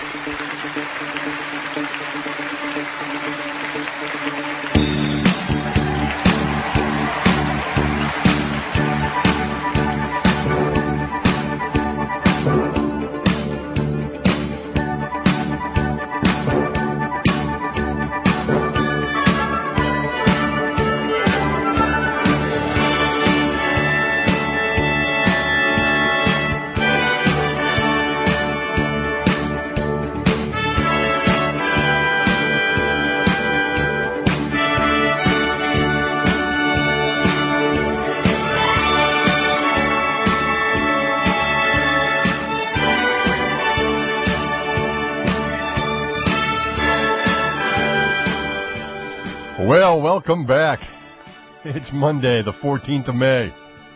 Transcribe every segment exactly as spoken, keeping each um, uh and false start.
Well, welcome back. It's Monday, the fourteenth of May.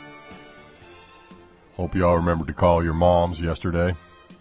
Hope you all remembered to call your moms yesterday.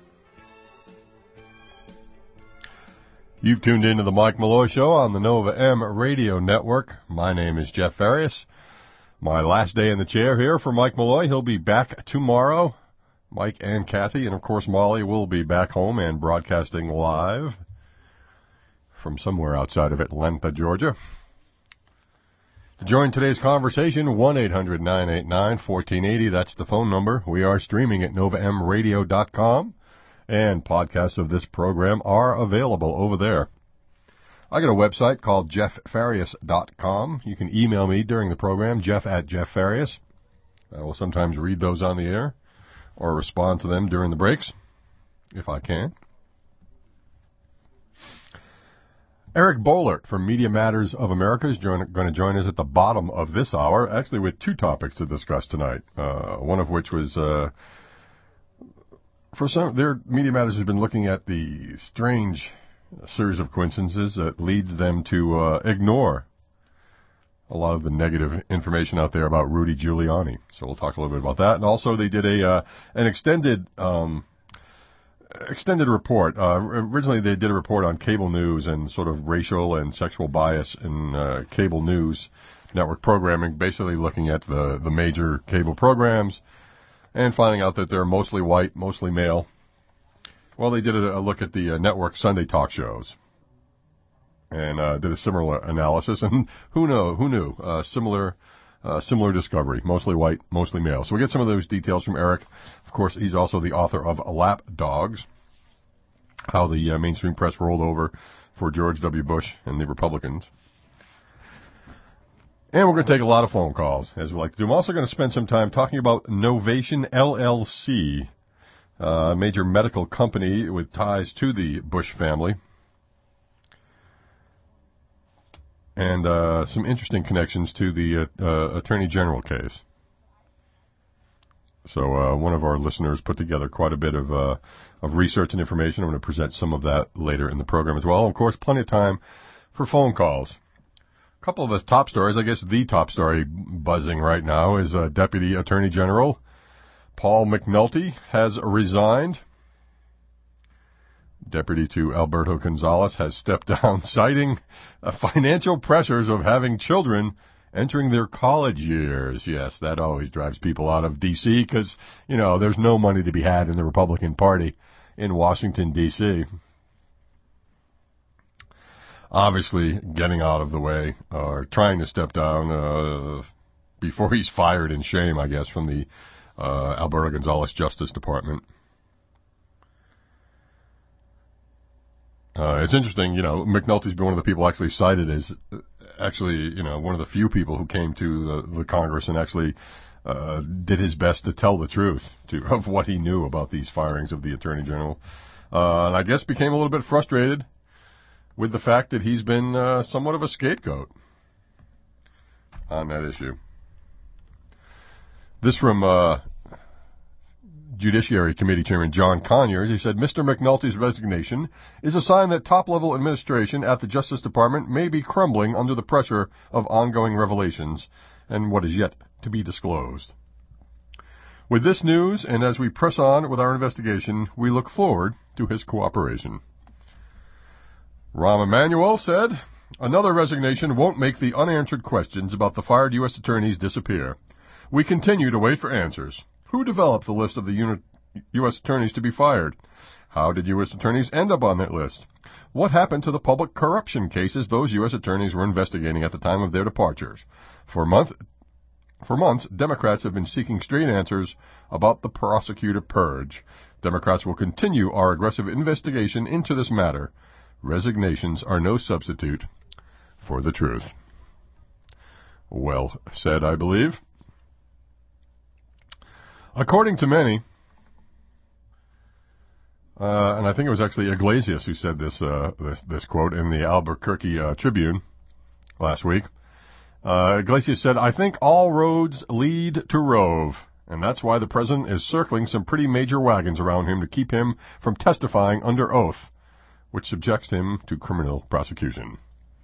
You've tuned into the Mike Malloy Show on the Nova M Radio Network. My name is Jeff Farias. My last day in the chair here for Mike Malloy. He'll be back tomorrow. Mike and Kathy, and of course Molly, will be back home and broadcasting live from somewhere outside of Atlanta, Georgia. To join today's conversation, one eight hundred nine eight nine one four eight zero. That's the phone number. We are streaming at nova m radio dot com, and podcasts of this program are available over there. I got a website called jeff farias dot com. You can email me during the program, jeff at jeff farias. I will sometimes read those on the air or respond to them during the breaks, if I can. Eric Boehlert from Media Matters of America is join, going to join us at the bottom of this hour, actually with two topics to discuss tonight, uh, one of which was, uh, for some, their Media Matters has been looking at the strange series of coincidences that leads them to uh, ignore a lot of the negative information out there about Rudy Giuliani. So we'll talk a little bit about that. And also they did a uh, an extended... Um, Extended report. Uh, originally, they did a report on cable news and sort of racial and sexual bias in uh, cable news network programming, basically looking at the, the major cable programs and finding out that they're mostly white, mostly male. Well, they did a, a look at the uh, network Sunday talk shows and uh, did a similar analysis. And who know? Who knew? Uh, similar. Uh, similar discovery, mostly white, mostly male. So we get some of those details from Eric. Of course, he's also the author of Lap Dogs, how the uh, mainstream press rolled over for George W. Bush and the Republicans. And we're going to take a lot of phone calls, as we like to do. I'm also going to spend some time talking about Novation L L C, a major medical company with ties to the Bush family. And uh, some interesting connections to the uh, uh, Attorney General case. So uh, one of our listeners put together quite a bit of uh, of research and information. I'm going to present some of that later in the program as well. And of course, plenty of time for phone calls. A couple of the top stories, I guess the top story buzzing right now is uh, Deputy Attorney General Paul McNulty has resigned. Deputy to Alberto Gonzales has stepped down, citing uh, financial pressures of having children entering their college years. Yes, that always drives people out of D C because, you know, there's no money to be had in the Republican Party in Washington, D C Obviously, getting out of the way, or uh, trying to step down uh, before he's fired in shame, I guess, from the uh, Alberto Gonzales Justice Department. Uh, it's interesting, you know, McNulty's been one of the people actually cited as uh, actually, you know, one of the few people who came to the, the Congress and actually uh, did his best to tell the truth to, of what he knew about these firings of the Attorney General. Uh, and I guess became a little bit frustrated with the fact that he's been uh, somewhat of a scapegoat on that issue. This from uh, Judiciary Committee Chairman John Conyers. He said, Mister McNulty's resignation is a sign that top-level administration at the Justice Department may be crumbling under the pressure of ongoing revelations and what is yet to be disclosed. With this news, and as we press on with our investigation, we look forward to his cooperation. Rahm Emanuel said, another resignation won't make the unanswered questions about the fired U S attorneys disappear. We continue to wait for answers. Who developed the list of the unit U S attorneys to be fired. How did U S attorneys end up on that list? What happened to the public corruption cases those U S attorneys were investigating at the time of their departures? For month, for months, Democrats have been seeking straight answers about the prosecutor purge. Democrats will continue our aggressive investigation into this matter. Resignations are no substitute for the truth. Well said, I believe. According to many, uh, and I think it was actually Iglesias who said this uh, this, this quote in the Albuquerque uh, Tribune last week. Uh, Iglesias said, "I think all roads lead to Rove, and that's why the president is circling some pretty major wagons around him to keep him from testifying under oath, which subjects him to criminal prosecution."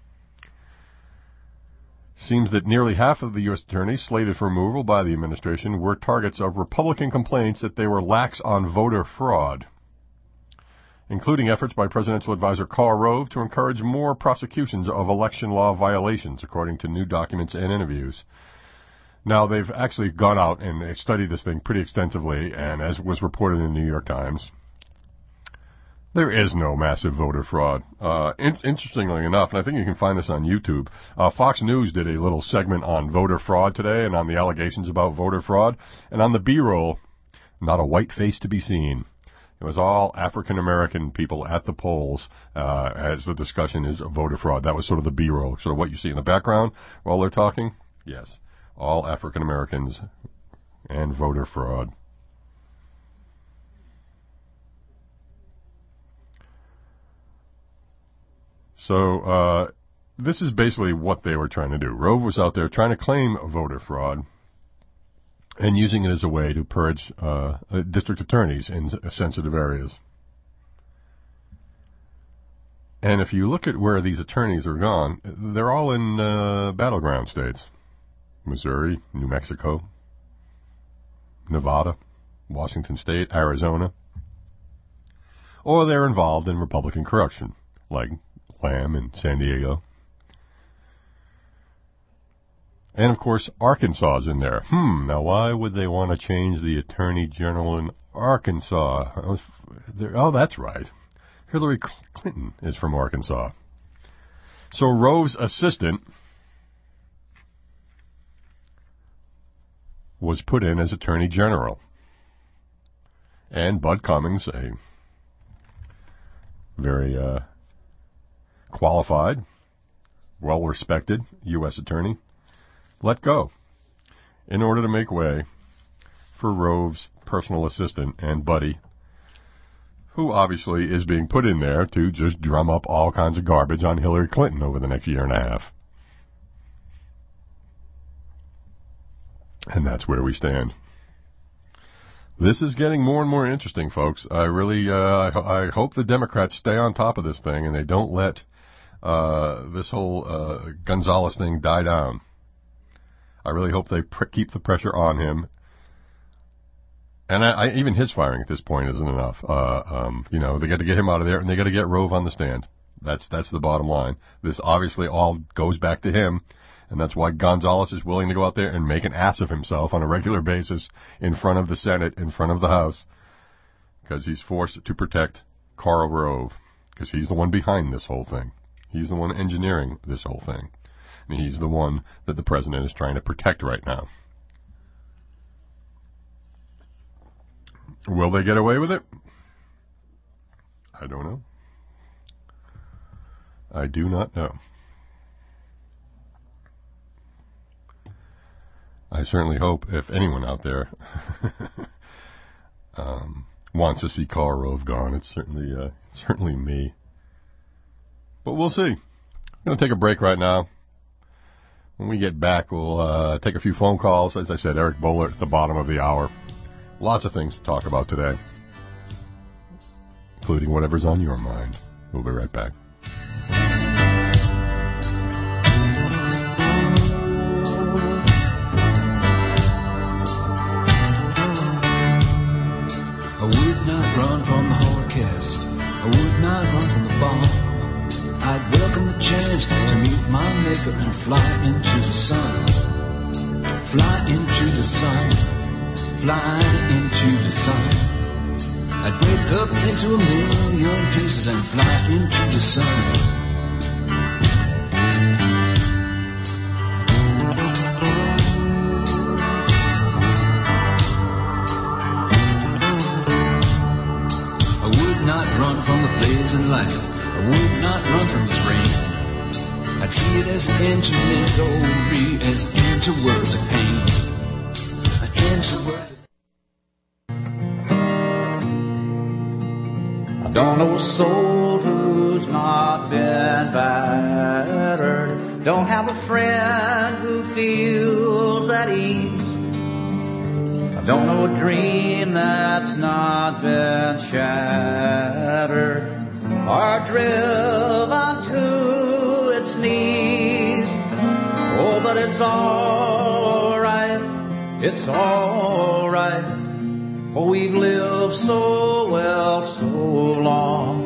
Seems that nearly half of the U S attorneys slated for removal by the administration were targets of Republican complaints that they were lax on voter fraud, including efforts by presidential advisor Karl Rove to encourage more prosecutions of election law violations, according to new documents and interviews. Now, they've actually gone out and studied this thing pretty extensively, and as was reported in the New York Times, there is no massive voter fraud. Uh, in- interestingly enough, and I think you can find this on YouTube, uh, Fox News did a little segment on voter fraud today and on the allegations about voter fraud. And on the B-roll, not a white face to be seen. It was all African-American people at the polls uh, as the discussion is voter fraud. That was sort of the B-roll, sort of what you see in the background while they're talking. Yes, all African-Americans and voter fraud. So uh, this is basically what they were trying to do. Rove was out there trying to claim voter fraud and using it as a way to purge uh, district attorneys in sensitive areas. And if you look at where these attorneys are gone, they're all in uh, battleground states. Missouri, New Mexico, Nevada, Washington State, Arizona. Or they're involved in Republican corruption, like Lamb in San Diego. And, of course, Arkansas is in there. Hmm, now why would they want to change the Attorney General in Arkansas? Oh, that's right. Hillary Clinton is from Arkansas. So Rove's assistant was put in as Attorney General. And Bud Cummings, a very uh, qualified, well-respected U S attorney, let go in order to make way for Rove's personal assistant and buddy, who obviously is being put in there to just drum up all kinds of garbage on Hillary Clinton over the next year and a half. And that's where we stand. This is getting more and more interesting, folks. I really, uh, I hope the Democrats stay on top of this thing and they don't let uh, this whole uh, Gonzalez thing die down. I really hope they pr- keep the pressure on him. And I, I, even his firing at this point isn't enough. Uh, um, you know, they got to get him out of there, and they got to get Rove on the stand. That's that's the bottom line. This obviously all goes back to him, and that's why Gonzalez is willing to go out there and make an ass of himself on a regular basis in front of the Senate, in front of the House, because he's forced to protect Karl Rove, because he's the one behind this whole thing. He's the one engineering this whole thing. And he's the one that the president is trying to protect right now. Will they get away with it? I don't know. I do not know. I certainly hope if anyone out there um, wants to see Karl Rove gone, it's certainly uh, certainly me. But we'll see. I'm going to take a break right now. When we get back, we'll uh, take a few phone calls. As I said, Eric Boehlert at the bottom of the hour. Lots of things to talk about today, including whatever's on your mind. We'll be right back. I would not run from the Holocaust. I would not run from the bomb. I'd welcome the chance to meet my maker and fly into the sun. Fly into the sun. Fly into the sun. I'd break up into a million pieces and fly into the sun. I would not run from the blazing light. I would not run from this rain. I'd see it as an end to misery, as an end to worldly pain, an end to worldly. I don't know a soul who's not been battered. Don't have a friend who feels at ease. I don't know a dream that's not been shattered or driven to its knees. Oh, but it's all right, it's all right, for we've lived so well so long.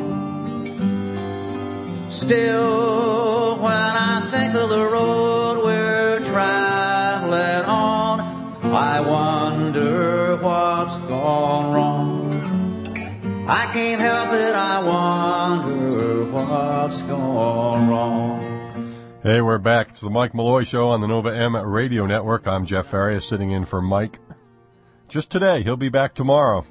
Still, when I think of the road we're traveling on, I wonder what's gone wrong. I can't help it, I wonder what's gone wrong. Hey, we're back. It's the Mike Malloy Show on the Nova M Radio Network. I'm Jeff Farias, sitting in for Mike. Just today, he'll be back tomorrow.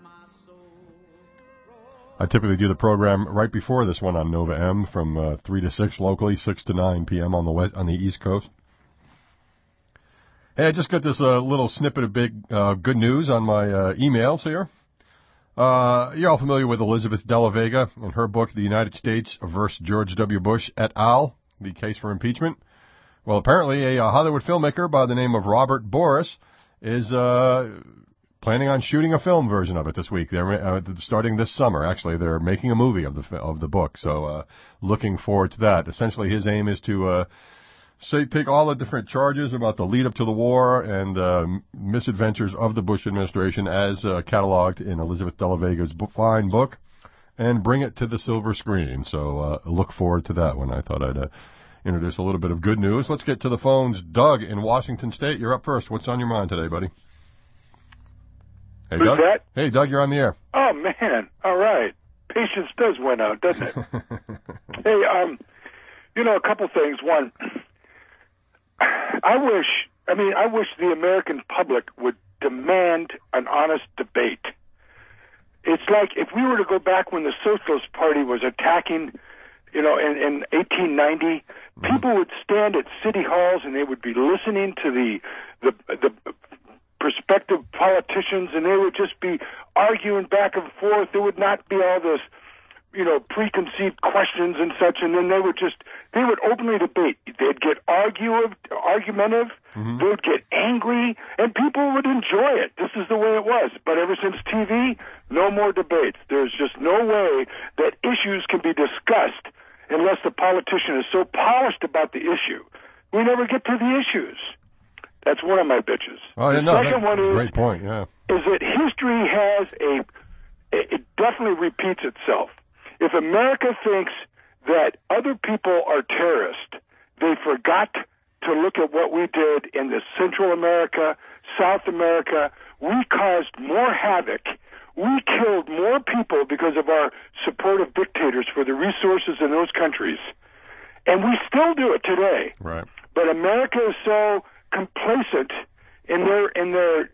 I typically do the program right before this one on Nova M from uh, three to six locally, six to nine p.m. on the west, on the East Coast. Hey, I just got this uh, little snippet of big uh, good news on my uh, emails here. Uh, you're all familiar with Elizabeth De La Vega and her book, The United States versus George W. Bush et al., the case for impeachment. Well, apparently a, a Hollywood filmmaker by the name of Robert Boris is uh, planning on shooting a film version of it this week. They're uh, starting this summer. Actually, they're making a movie of the of the book. So, uh, looking forward to that. Essentially, his aim is to uh, say take all the different charges about the lead up to the war and uh, misadventures of the Bush administration, as uh, cataloged in Elizabeth De La Vega's fine book, and bring it to the silver screen. So, uh, look forward to that one. I thought I'd uh, introduce a little bit of good news. Let's get to the phones. Doug in Washington State, you're up first. What's on your mind today, buddy? Hey, Who's Doug? that? Hey, Doug, you're on the air. Oh, man. All right. Patience does win out, doesn't it? Hey, um, you know, a couple things. One, I wish, I mean, I wish the American public would demand an honest debate. It's like if we were to go back when the Socialist Party was attacking, you know, in, in eighteen ninety, mm-hmm. people would stand at city halls and they would be listening to the the the prospective politicians, and they would just be arguing back and forth. There would not be all this, you know, preconceived questions and such, and then they would just, they would openly debate. They'd get argue, argumentative, mm-hmm. they would get angry, and people would enjoy it. This is the way it was. But ever since T V, no more debates. There's just no way that issues can be discussed unless the politician is so polished about the issue. We never get to the issues. That's one of my bitches. Oh, yeah, the no, second one is, great point, yeah. is that history has a, it definitely repeats itself. If America thinks that other people are terrorists, they forgot to look at what we did in the Central America, South America. We caused more havoc. We killed more people because of our support of dictators for the resources in those countries. And we still do it today. Right. But America is so complacent in their in their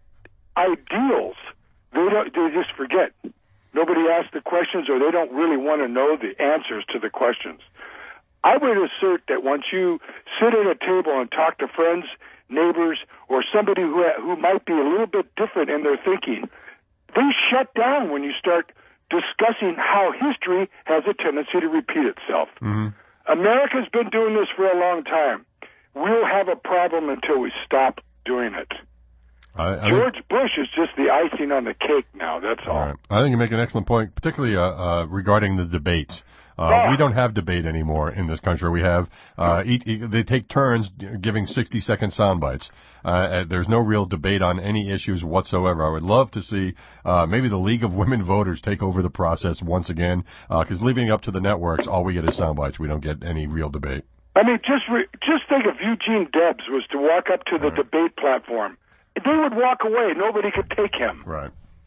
ideals, they don't, they just forget. Nobody asks the questions, or they don't really want to know the answers to the questions. I would assert that once you sit at a table and talk to friends, neighbors, or somebody who who might be a little bit different in their thinking, they shut down when you start discussing how history has a tendency to repeat itself. Mm-hmm. America's been doing this for a long time. We'll have a problem until we stop doing it. I, I George think, Bush is just the icing on the cake now, that's all. all right. I think you make an excellent point, particularly uh, uh, regarding the debates. Uh, yeah. We don't have debate anymore in this country. We have, uh, each, they take turns giving sixty-second sound bites. Uh, there's no real debate on any issues whatsoever. I would love to see uh, maybe the League of Women Voters take over the process once again, because uh, leaving it up to the networks, all we get is sound bites. We don't get any real debate. I mean, just re- just think if Eugene Debs was to walk up to the right. debate platform. They would walk away. Nobody could take him. Right.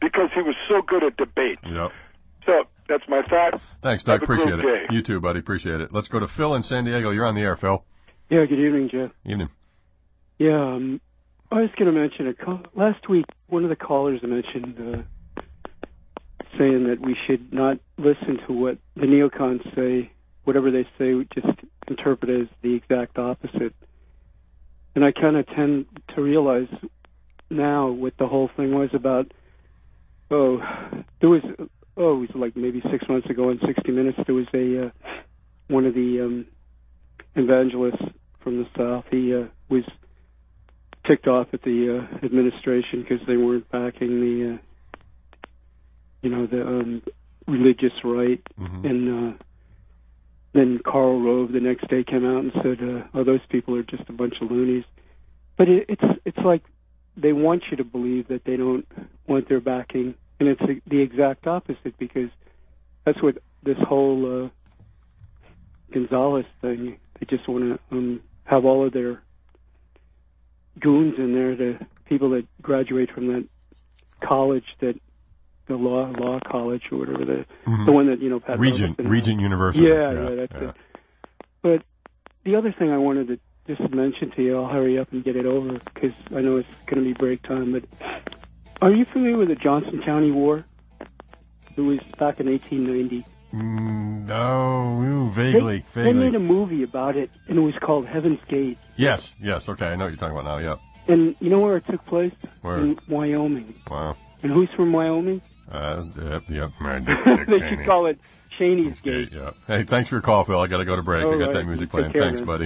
because he was so good at debate. Yep. So that's my thought. Thanks, Doug. Have a Appreciate great it. day. You too, buddy. Appreciate it. Let's go to Phil in San Diego. You're on the air, Phil. Yeah, good evening, Jeff. Evening. Yeah, um, I was going to mention, a call, last week, one of the callers mentioned uh, saying that we should not listen to what the neocons say. Whatever they say, we just interpret it as the exact opposite. And I kind of tend to realize now what the whole thing was about. Oh, there was, oh, it was like maybe six months ago on sixty minutes, there was a, uh, one of the um, evangelists from the South, he uh, was ticked off at the uh, administration because they weren't backing the, uh, you know, the um, religious right. Mm-hmm. And uh, then Karl Rove the next day came out and said, uh, "Oh, those people are just a bunch of loonies." But it, it's it's like they want you to believe that they don't want their backing, and it's the, the exact opposite, because that's what this whole uh, Gonzalez thing. They just want to um, have all of their goons in there, the people that graduate from that college, that the law law college or whatever, the mm-hmm. the one that, you know, Pat Regent Robertson Regent had. University. Yeah, yeah, yeah, that's yeah. it. But the other thing I wanted to just mention to you, I'll hurry up and get it over because I know it's going to be break time, but are you familiar with the Johnson County War? It was back in eighteen ninety. Mm, no, ooh, vaguely, they, vaguely. They made a movie about it, and it was called Heaven's Gate. Yes, yes, okay, I know what you're talking about now, yep. And you know where it took place? Where? In Wyoming. Wow. And who's from Wyoming? Uh, yep, yep. Man, Dick, Dick they Cheney. should call it Cheney's Gate. Yeah. Hey, thanks for your call, Phil. I got to go to break. All I got right. that music Take playing. care, Thanks, man. buddy.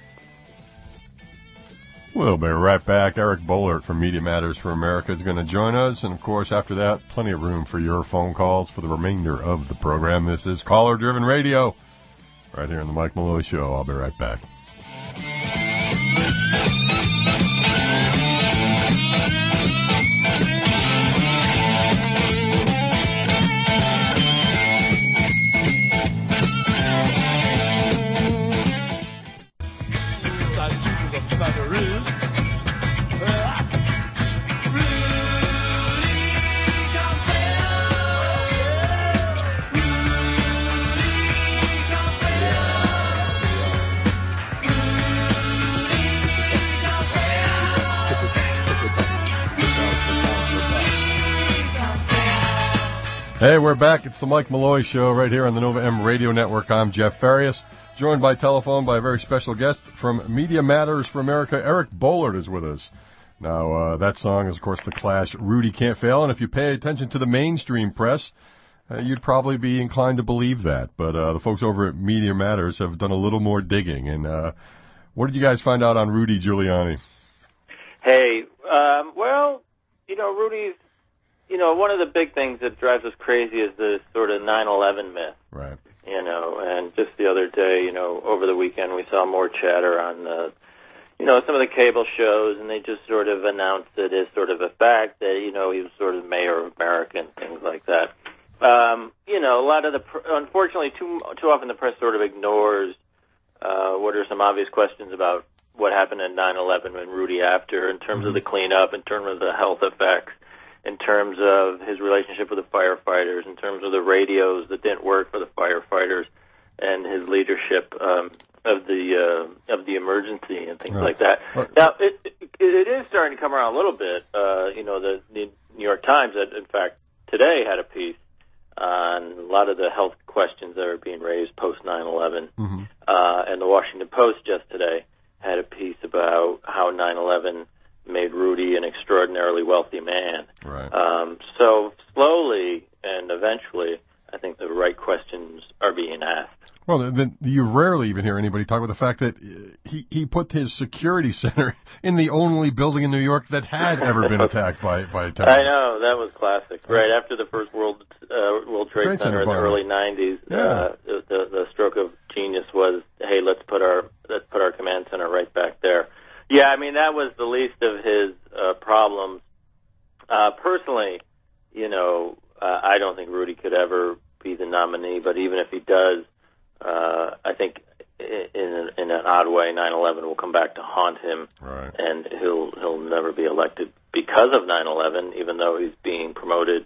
We'll be right back. Eric Boehlert from Media Matters for America is going to join us. And, of course, after that, plenty of room for your phone calls for the remainder of the program. This is Caller Driven Radio right here on the Mike Malloy Show. I'll be right back. Hey, we're back. It's the Mike Malloy Show right here on the Nova M Radio Network. I'm Jeff Farias, joined by telephone by a very special guest from Media Matters for America. Eric Boehlert is with us. Now, uh, that song is, of course, The Clash, Rudy Can't Fail. And if you pay attention to the mainstream press, uh, you'd probably be inclined to believe that. But uh, the folks over at Media Matters have done a little more digging. And uh, what did you guys find out on Rudy Giuliani? Hey, um, well, you know, Rudy's, you know, one of the big things that drives us crazy is the sort of nine eleven myth. Right. You know, and just the other day, you know, over the weekend, we saw more chatter on, the, you know, some of the cable shows, and they just sort of announced it as sort of a fact that, you know, he was sort of mayor of America and things like that. Um, you know, a lot of the, unfortunately, too too often the press sort of ignores uh, what are some obvious questions about what happened in nine eleven and Rudy after, in terms mm-hmm. of the cleanup, in terms of the health effects, in terms of his relationship with the firefighters, in terms of the radios that didn't work for the firefighters, and his leadership um, of the uh, of the emergency and things right. like that. Right. Now, it, it it is starting to come around a little bit. Uh, you know, the, the New York Times, in fact, today had a piece on a lot of the health questions that are being raised post nine eleven, mm-hmm. uh, and the Washington Post just today had a piece about how nine eleven made Rudy an extraordinarily wealthy man. Right. Um, so slowly and eventually, I think the right questions are being asked. Well, then you rarely even hear anybody talk about the fact that he, he put his security center in the only building in New York that had ever been attacked by by a terrorist. I know, that was classic. Right after the first World uh, World Trade, Trade Center, Center in the early nineties, yeah. uh, the, the stroke of genius was, hey, let's put our let's put our command center right back there. Yeah, I mean, that was the least of his uh, problems. Uh, personally, you know, uh, I don't think Rudy could ever be the nominee, but even if he does, uh, I think in, in an odd way, nine eleven will come back to haunt him, right. and he'll he'll never be elected because of nine eleven, even though he's being promoted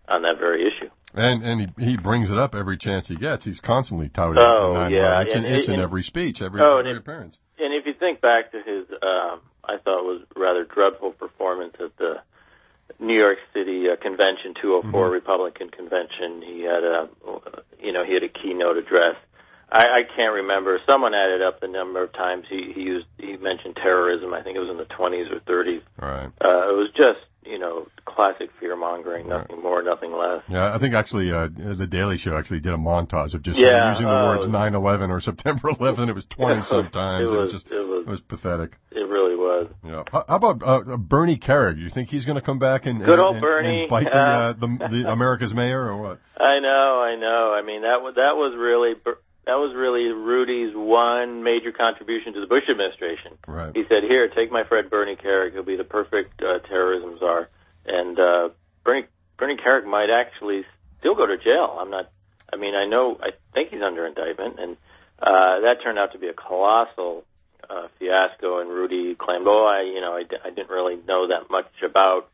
on that very issue. And and he he brings it up every chance he gets. He's constantly touting Oh, it. yeah. It's, And- in, it's and- in every speech, every, Oh, every and it- appearance. And if you think back to his, um, I thought it was rather dreadful performance at the New York City uh, convention, two oh four Mhm. Republican convention, he had a, you know, he had a keynote address. I, I can't remember. Someone added up the number of times he, he used, he mentioned terrorism. I think it was in the twenties or thirties. Right. Uh, it was just, you know, classic fear-mongering, nothing more, nothing less. Yeah, I think actually uh, the Daily Show actually did a montage of just Yeah, using the uh, words nine eleven or September eleventh. It was twenty sometimes. It It was, was just it was, it was pathetic. it really was. Yeah. How how about uh, Bernie Carrig? Do you think he's going to come back and, Good and, old and, Bernie. and bite the, Uh, uh, the the America's mayor or what? I know, I know. I mean, that was that was really that was really Rudy's one major contribution to the Bush administration. Right. He said, "Here, take my friend Bernie Carrig. He'll be the perfect uh, terrorism czar." And uh, Bernie Bernie Carrig might actually still go to jail. I'm not. I mean, I know. I think he's under indictment, and uh, that turned out to be a colossal uh, fiasco. And Rudy claimed, "Oh, I, you know, I, I didn't really know that much about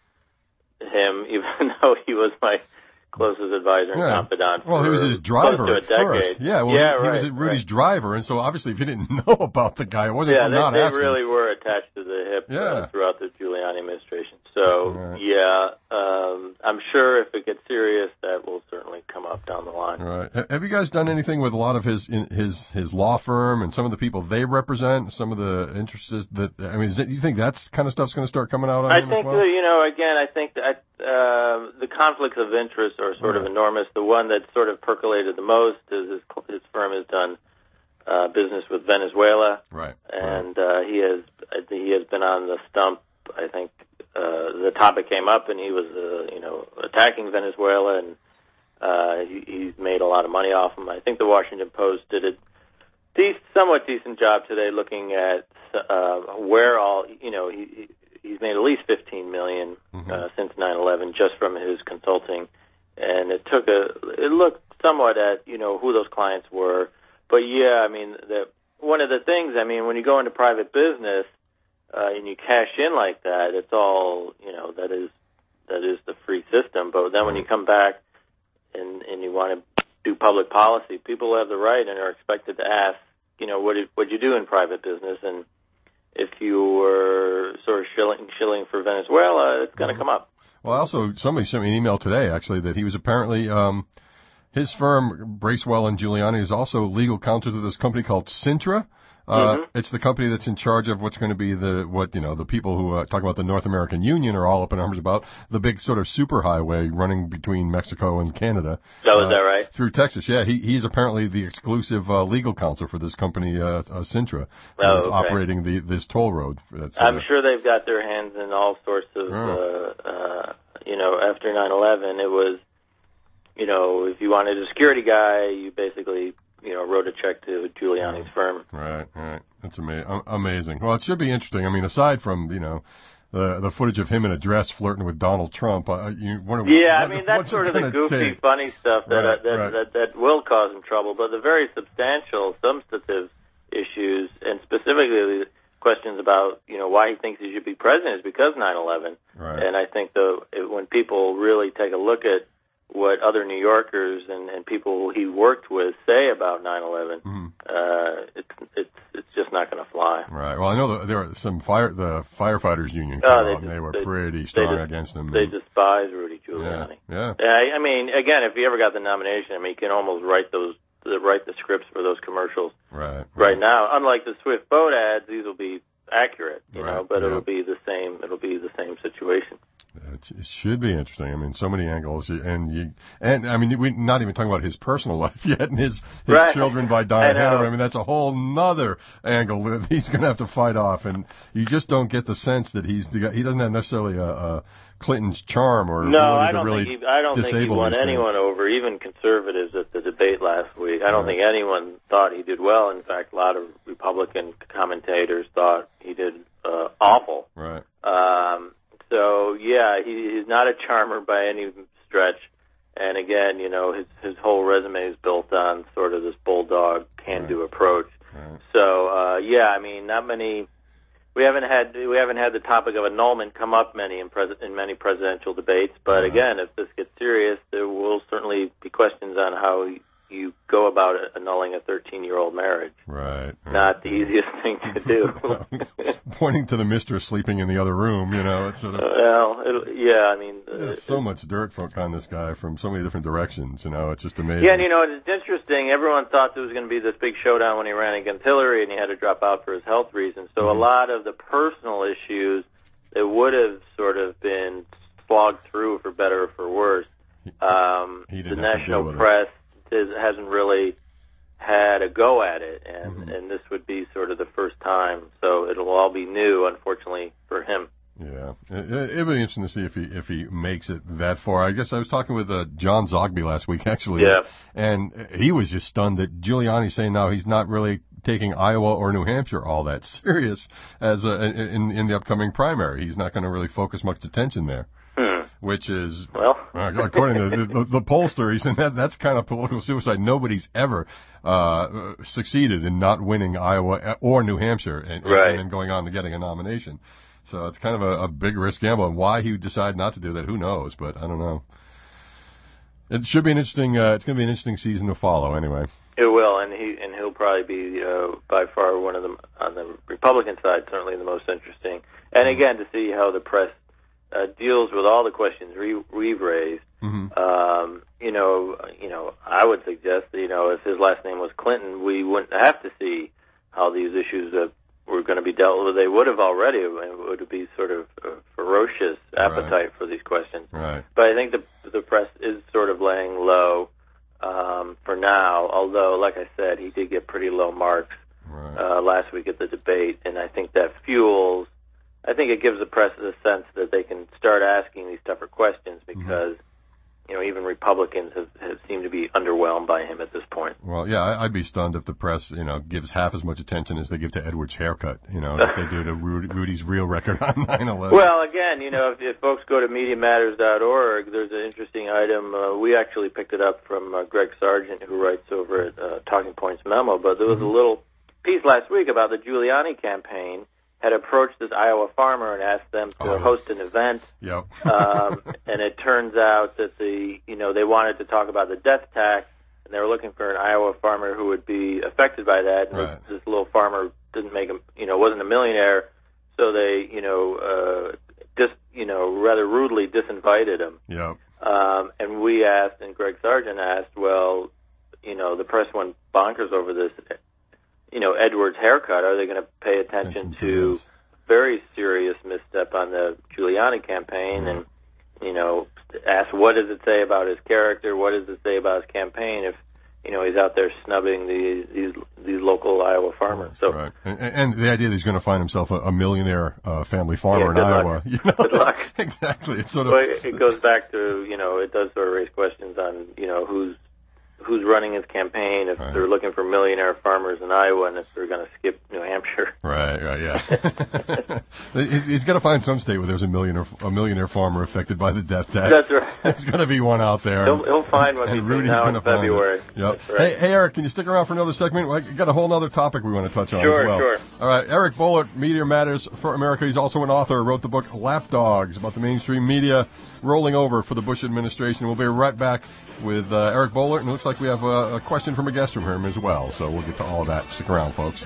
him, even though he was my closest advisor and Yeah. confidant." Well, for he was his driver close at to a first. decade. Yeah, well, yeah, he, he right, was Rudy's right. driver, and so obviously if you didn't know about the guy, it wasn't Yeah, from they, not they asking. really were attached to the hip Yeah. uh, throughout the Giuliani administration. So, Right. yeah, um, I'm sure if it gets serious, that will certainly come up down the line. Right. Ha- Have you guys done anything with a lot of his in, his his law firm and some of the people they represent, some of the interests that I mean, is it, do you think that's kind of stuff's going to start coming out on I him think as well? that, you know, again, I think that uh, the conflicts of interest are sort of Right. enormous. The one that sort of percolated the most is his, his firm has done uh, business with Venezuela, Right. and uh, he has he has been on the stump. I think uh, the topic came up, and he was, uh, you know, attacking Venezuela, and uh, he, he's made a lot of money off him. I think the Washington Post did a de- somewhat decent job today looking at uh, where all, you know, he, he's made at least fifteen million dollars Mhm. uh, since nine eleven just from his consulting, and it took a, it looked somewhat at, you know, who those clients were. But yeah, I mean, the, one of the things, I mean, when you go into private business, Uh, and you cash in like that, it's all, you know, that is that is the free system. But then when you come back and, and you want to do public policy, people have the right and are expected to ask, you know, what did what you do in private business? And if you were sort of shilling, shilling for Venezuela, it's going to come up. Well, also somebody sent me an email today actually that he was apparently um, his firm Bracewell and Giuliani is also legal counsel to this company called Sintra. Uh, Mm-hmm. It's the company that's in charge of what's going to be the, what, you know, the people who uh, talk about the North American Union are all up in arms about the big sort of superhighway running between Mexico and Canada. Oh, is uh, that right? Through Texas. Yeah, he, he's apparently the exclusive uh, legal counsel for this company, uh, uh, Sintra, that Oh, is okay. operating the, this toll road. That's, uh, I'm sure they've got their hands in all sorts of, Oh. uh, uh, you know, after nine eleven, it was, you know, if you wanted a security guy, you basically, you know, wrote a check to Giuliani's firm. Right, right. That's ama- amazing. Well, it should be interesting. I mean, aside from, you know, the the footage of him in a dress flirting with Donald Trump, uh, you wonder Yeah, what, I mean, what's that's it sort of the gonna goofy, take? funny stuff that, Right, uh, that, right. that that will cause him trouble. But the very substantial, substantive issues, and specifically the questions about, you know, why he thinks he should be president is because nine eleven. Right. And I think the it, when people really take a look at what other New Yorkers and, and people he worked with say about nine eleven, Mhm. uh, it's it's it's just not going to fly. Right. Well, I know that there are some fire the firefighters union came Oh, they out and just- they were they- pretty strong just- against him. They and- despise Rudy yeah, Giuliani. yeah. Yeah, I, I mean, again, if he ever got the nomination, I mean, he can almost write those, the, write the scripts for those commercials Right. right now. Unlike the Swift boat ads, these will be accurate, you Right, know, but yeah. it'll be the same. It'll be the same situation. It, it should be interesting. I mean, so many angles, and you, and I mean, we're not even talking about his personal life yet, and his, his Right. children by I Diane know. Hanover. I mean, that's a whole nother angle that he's going to have to fight off, and you just don't get the sense that he's the guy. He doesn't have necessarily a, a Clinton's charm or No, ability I to don't really think he, I don't think he disable won these things. anyone over, even conservatives at the debate last week. I don't Right. think anyone thought he did well. In fact, a lot of Republican commentators thought he did uh, awful. Right. Um, so yeah, he, he's not a charmer by any stretch. And again, you know, his his whole resume is built on sort of this bulldog can-do Right. approach. Right. So uh, yeah, I mean, not many we haven't had we haven't had the topic of annulment come up many in, pres- in many presidential debates. But again, if this gets serious, there will certainly be questions on how you go about annulling a thirteen-year-old marriage. Right. Not the easiest thing to do. Pointing to the mistress sleeping in the other room, you know, it's sort of. Well, it, yeah, I mean. There's uh, so much dirt on this guy from so many different directions, you know, it's just amazing. Yeah, and you know, it's interesting. Everyone thought there was going to be this big showdown when he ran against Hillary, and he had to drop out for his health reasons. So mm-hmm. a lot of the personal issues that would have sort of been slogged through, for better or for worse, um, the national press is, hasn't really had a go at it, and, mm-hmm. and this would be sort of the first time. So it'll all be new, unfortunately, for him. Yeah, it, it'd be interesting to see if he if he makes it that far. I guess I was talking with uh, John Zogby last week, actually, yeah. and he was just stunned that Giuliani's saying now he's not really taking Iowa or New Hampshire all that serious as a, in in the upcoming primary. He's not going to really focus much attention there, hmm. which is well, uh, according to the, the, the pollster, he said that that's kind of political suicide. Nobody's ever uh, succeeded in not winning Iowa or New Hampshire and, right. and then going on to getting a nomination. So it's kind of a, a big risk gamble, and why he would decide not to do that, who knows? But I don't know. It should be an interesting. Uh, it's going to be an interesting season to follow, anyway. It will, and he and he'll probably be uh, by far one of them on the Republican side, certainly the most interesting. And again, to see how the press uh, deals with all the questions we, we've raised. Mm-hmm. Um, you know, you know, I would suggest that, you know, if his last name was Clinton, we wouldn't have to see how these issues uh, were going to be dealt with. They would have already. It would be sort of a ferocious appetite right. for these questions. Right. But I think the the press is sort of laying low um, for now. Although, like I said, he did get pretty low marks right. uh, last week at the debate, and I think that fuels. I think it gives the press a sense that they can start asking these tougher questions because. Mm-hmm. You know, even Republicans have, have seemed to be underwhelmed by him at this point. Well, yeah, I'd be stunned if the press, you know, gives half as much attention as they give to Edward's haircut, you know, that they do to Rudy, Rudy's real record on nine eleven. Well, again, you know, if, if folks go to media matters dot org, there's an interesting item. Uh, we actually picked it up from uh, Greg Sargent, who writes over at uh, Talking Points Memo, but there was mm-hmm. a little piece last week about the Giuliani campaign had approached this Iowa farmer and asked them to oh. host an event. Yep. um, and it turns out that the, you know, they wanted to talk about the death tax, and they were looking for an Iowa farmer who would be affected by that. And right. this, this little farmer didn't make him, you know, wasn't a millionaire, so they, you know, uh, just, you know, rather rudely disinvited him. Yep. Um, and we asked, and Greg Sargent asked, well, you know, the press went bonkers over this. You know, Edward's haircut, are they going to pay attention, attention to, to very serious misstep on the Giuliani campaign right. and, you know, ask what does it say about his character, what does it say about his campaign if, you know, he's out there snubbing these these, these local Iowa farmers. So, right. And, and the idea that he's going to find himself a, a millionaire uh, family farmer yeah, in luck. Iowa. You know? Good luck. Exactly. It's sort of. Well, it goes back to, you know, it does sort of raise questions on, you know, who's who's running his campaign, if right. they're looking for millionaire farmers in Iowa, and if they're going to skip New Hampshire. Right, right, yeah. he's, he's got to find some state where there's a millionaire a millionaire farmer affected by the death tax. That's right. There's going to be one out there. He'll, he'll find one and between now and February. Yep. That's right. Hey, hey, Eric, can you stick around for another segment? We've got a whole other topic we want to touch on sure, as well. Sure, All right, Eric Boehlert, Media Matters for America. He's also an author, wrote the book Lapdogs about the mainstream media rolling over for the Bush administration. We'll be right back with uh, Eric Boehlert, and it looks like we have a, a question from a guest from him as well, so we'll get to all of that. Stick around, folks.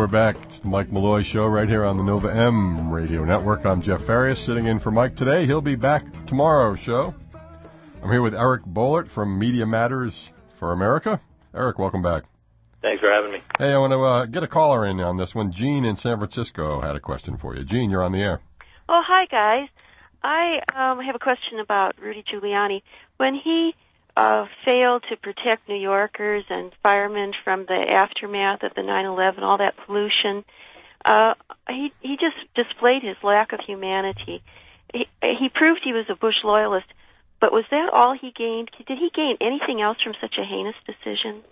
we're back. It's the Mike Malloy Show right here on the Nova M Radio Network. I'm Jeff Farias, sitting in for Mike today. He'll be back tomorrow's show. I'm here with Eric Boehlert from Media Matters for America. Eric, welcome back. Thanks for having me. Hey, I want to uh, get a caller in on this one. Jean in San Francisco had a question for you. Jean, you're on the air. Oh, hi, guys. I um, have a question about Rudy Giuliani. When he uh, failed to protect New Yorkers and firemen from the aftermath of the nine eleven, all that pollution, uh, he he just displayed his lack of humanity. He, he proved he was a Bush loyalist, but was that all he gained? Did he gain anything else from such a heinous decision?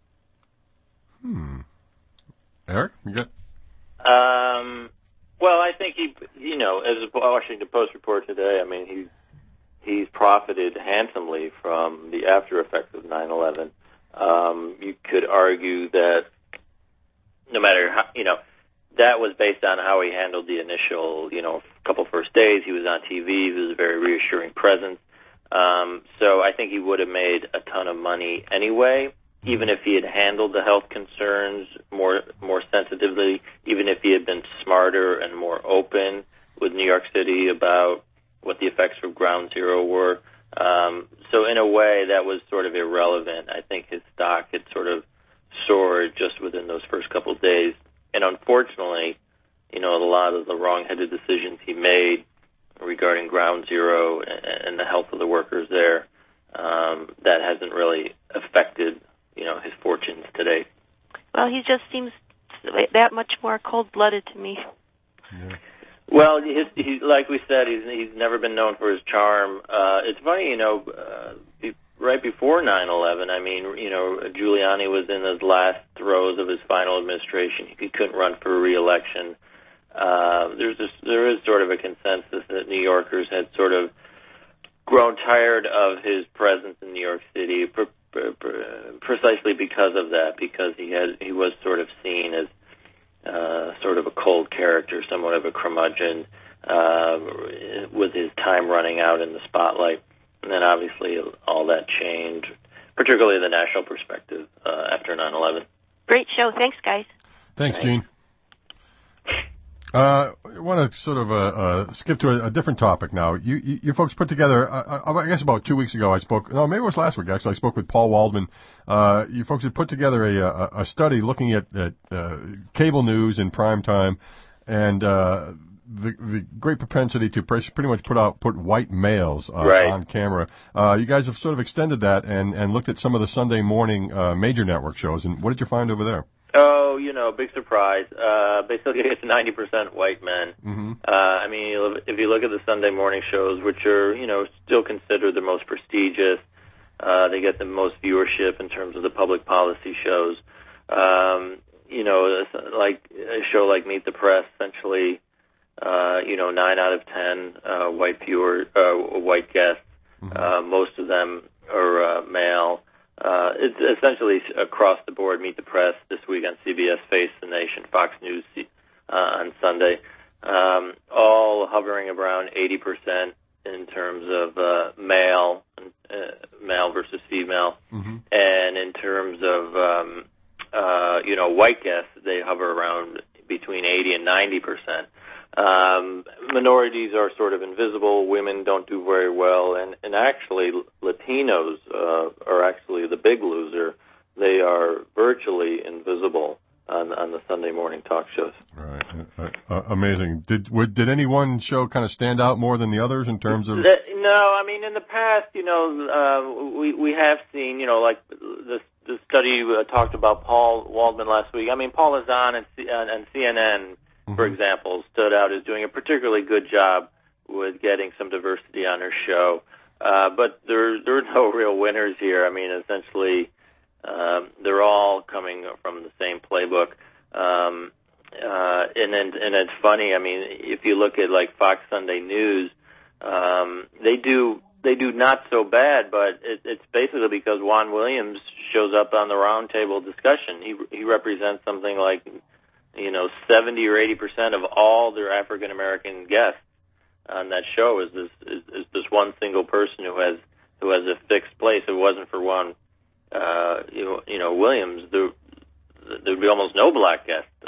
Hmm. Eric, you got? Um. Well, I think he, you know, as a Washington Post report today, I mean, he's he's profited handsomely from the after effects of nine eleven. Um, you could argue that no matter how, you know, that was based on how he handled the initial, you know, couple first days. He was on T V. He was a very reassuring presence. Um, so I think he would have made a ton of money anyway, even if he had handled the health concerns more more sensitively, even if he had been smarter and more open with New York City about what the effects of Ground Zero were. Um, so in a way, that was sort of irrelevant. I think his stock had sort of soared just within those first couple of days. And unfortunately, you know, a lot of the wrong-headed decisions he made regarding Ground Zero and the health of the workers there, um, that hasn't really affected, you know, his fortunes today. Well, he just seems that much more cold-blooded to me. Yeah. Well, his, he, like we said, he's he's never been known for his charm. Uh, it's funny, you know, uh, be, right before nine eleven, I mean, you know, Giuliani was in his last throes of his final administration. He couldn't run for re-election. Uh, there's this, there is sort of a consensus that New Yorkers had sort of grown tired of his presence in New York City, pre- pre- pre- precisely because of that, because he had he was sort of seen as uh, sort of a cold character, somewhat of a curmudgeon, uh, with his time running out in the spotlight. And then obviously all that changed, particularly the national perspective uh, after nine eleven. Great show. Thanks, guys. Thanks, Gene. Uh, I want to sort of uh, uh, skip to a, a different topic now. You, you, you folks put together, uh, I guess about two weeks ago I spoke, no, maybe it was last week actually, I spoke with Paul Waldman. Uh, you folks had put together a, a, a study looking at, at uh, cable news in prime time and uh, the, the great propensity to pretty much put out put white males uh, right. on camera. Uh, you guys have sort of extended that and, and looked at some of the Sunday morning uh, major network shows. And what did you find over there? Oh, you know, big surprise. Uh, basically, it's ninety percent white men. Mm-hmm. Uh, I mean, if you look at the Sunday morning shows, which are, you know, still considered the most prestigious, uh, they get the most viewership in terms of the public policy shows. Um, you know, like a show like Meet the Press, essentially, uh, you know, nine out of ten uh, white viewer, uh, white guests. Mm-hmm. Uh, most of them are uh, male. Uh, it's essentially across the board. Meet the Press this week on C B S, Face the Nation, Fox News uh, on Sunday, um, all hovering around eighty percent in terms of uh, male, uh, male versus female, mm-hmm. and in terms of um, uh, you know white guests, they hover around between eighty and ninety percent. Um, minorities are sort of invisible. Women don't do very well, and, and actually Latinos uh, are actually the big loser. They are virtually invisible on, on the Sunday morning talk shows. Right, uh, uh, amazing. Did would, did any one show kind of stand out more than the others in terms of? The, no, I mean in the past, you know, uh, we we have seen, you know, like the the study uh, talked about Paul Waldman last week. I mean, Paul Azan and, C- and, and C N N. For example, stood out as doing a particularly good job with getting some diversity on her show. Uh, but there, there are no real winners here. I mean, essentially, um, they're all coming from the same playbook. Um, uh, and, and, and it's funny. I mean, if you look at like Fox Sunday News, um, they do they do not so bad, but it, it's basically because Juan Williams shows up on the roundtable discussion. He he represents something like, you know, seventy or eighty percent of all their African American guests on that show is this is, is this one single person who has who has a fixed place. If it wasn't for Juan, uh, you know, you know Williams, there there'd be almost no black guests on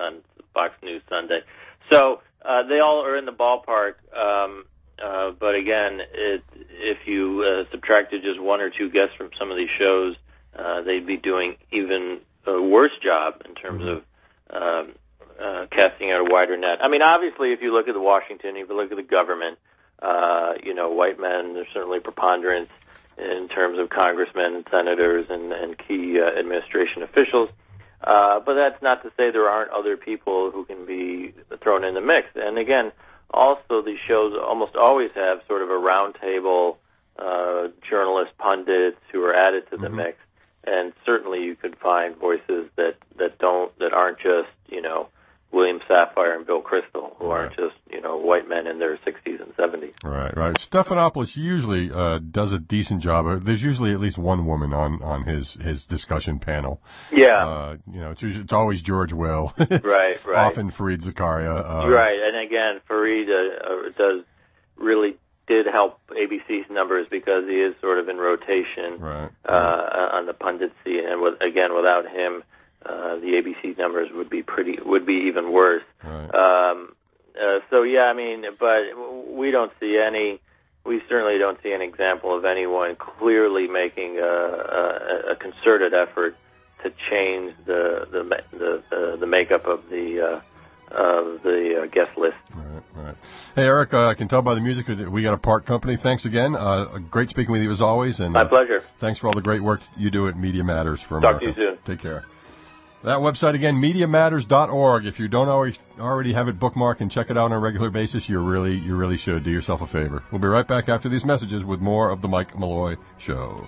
Fox News Sunday. So uh, they all are in the ballpark. Um, uh, but again, it, if you uh, subtracted just one or two guests from some of these shows, uh, they'd be doing even a worse job in terms of um, uh, casting out a wider net. I mean, obviously, if you look at the Washington, if you look at the government, uh, you know, white men, there's certainly preponderance in terms of congressmen and senators and, and key uh, administration officials. Uh, but that's not to say there aren't other people who can be thrown in the mix. And again, also these shows almost always have sort of a roundtable uh, journalist pundits who are added to the mm-hmm. mix. And certainly you could find voices that, that don't, that aren't just, you know, William Safire and Bill Kristol, who right. aren't just, you know, white men in their sixties and seventies. Right, right. Stephanopoulos usually uh, does a decent job. There's usually at least one woman on, on his, his discussion panel. Yeah. Uh, you know, it's, usually, it's always George Will. right, right. Often Fareed Zakaria. Uh, right, and again, Fareed uh, uh, does really did help A B C's numbers because he is sort of in rotation right. uh, on the punditcy, and with, again, without him, Uh, the A B C numbers would be pretty, would be even worse. Right. Um, uh, so yeah, I mean, but we don't see any, we certainly don't see an example of anyone clearly making a, a, a concerted effort to change the the the, the, the makeup of the uh, of the uh, guest list. Right, right. Hey, Eric, uh, I can tell by the music that we got a part company. Thanks again. Uh, great speaking with you as always. And my uh, pleasure. Thanks for all the great work you do at Media Matters for America. Talk to you soon. Take care. That website again, media matters dot org. If you don't already already have it bookmarked and check it out on a regular basis, you really you really should. Do yourself a favor. We'll be right back after these messages with more of the Mike Malloy Show.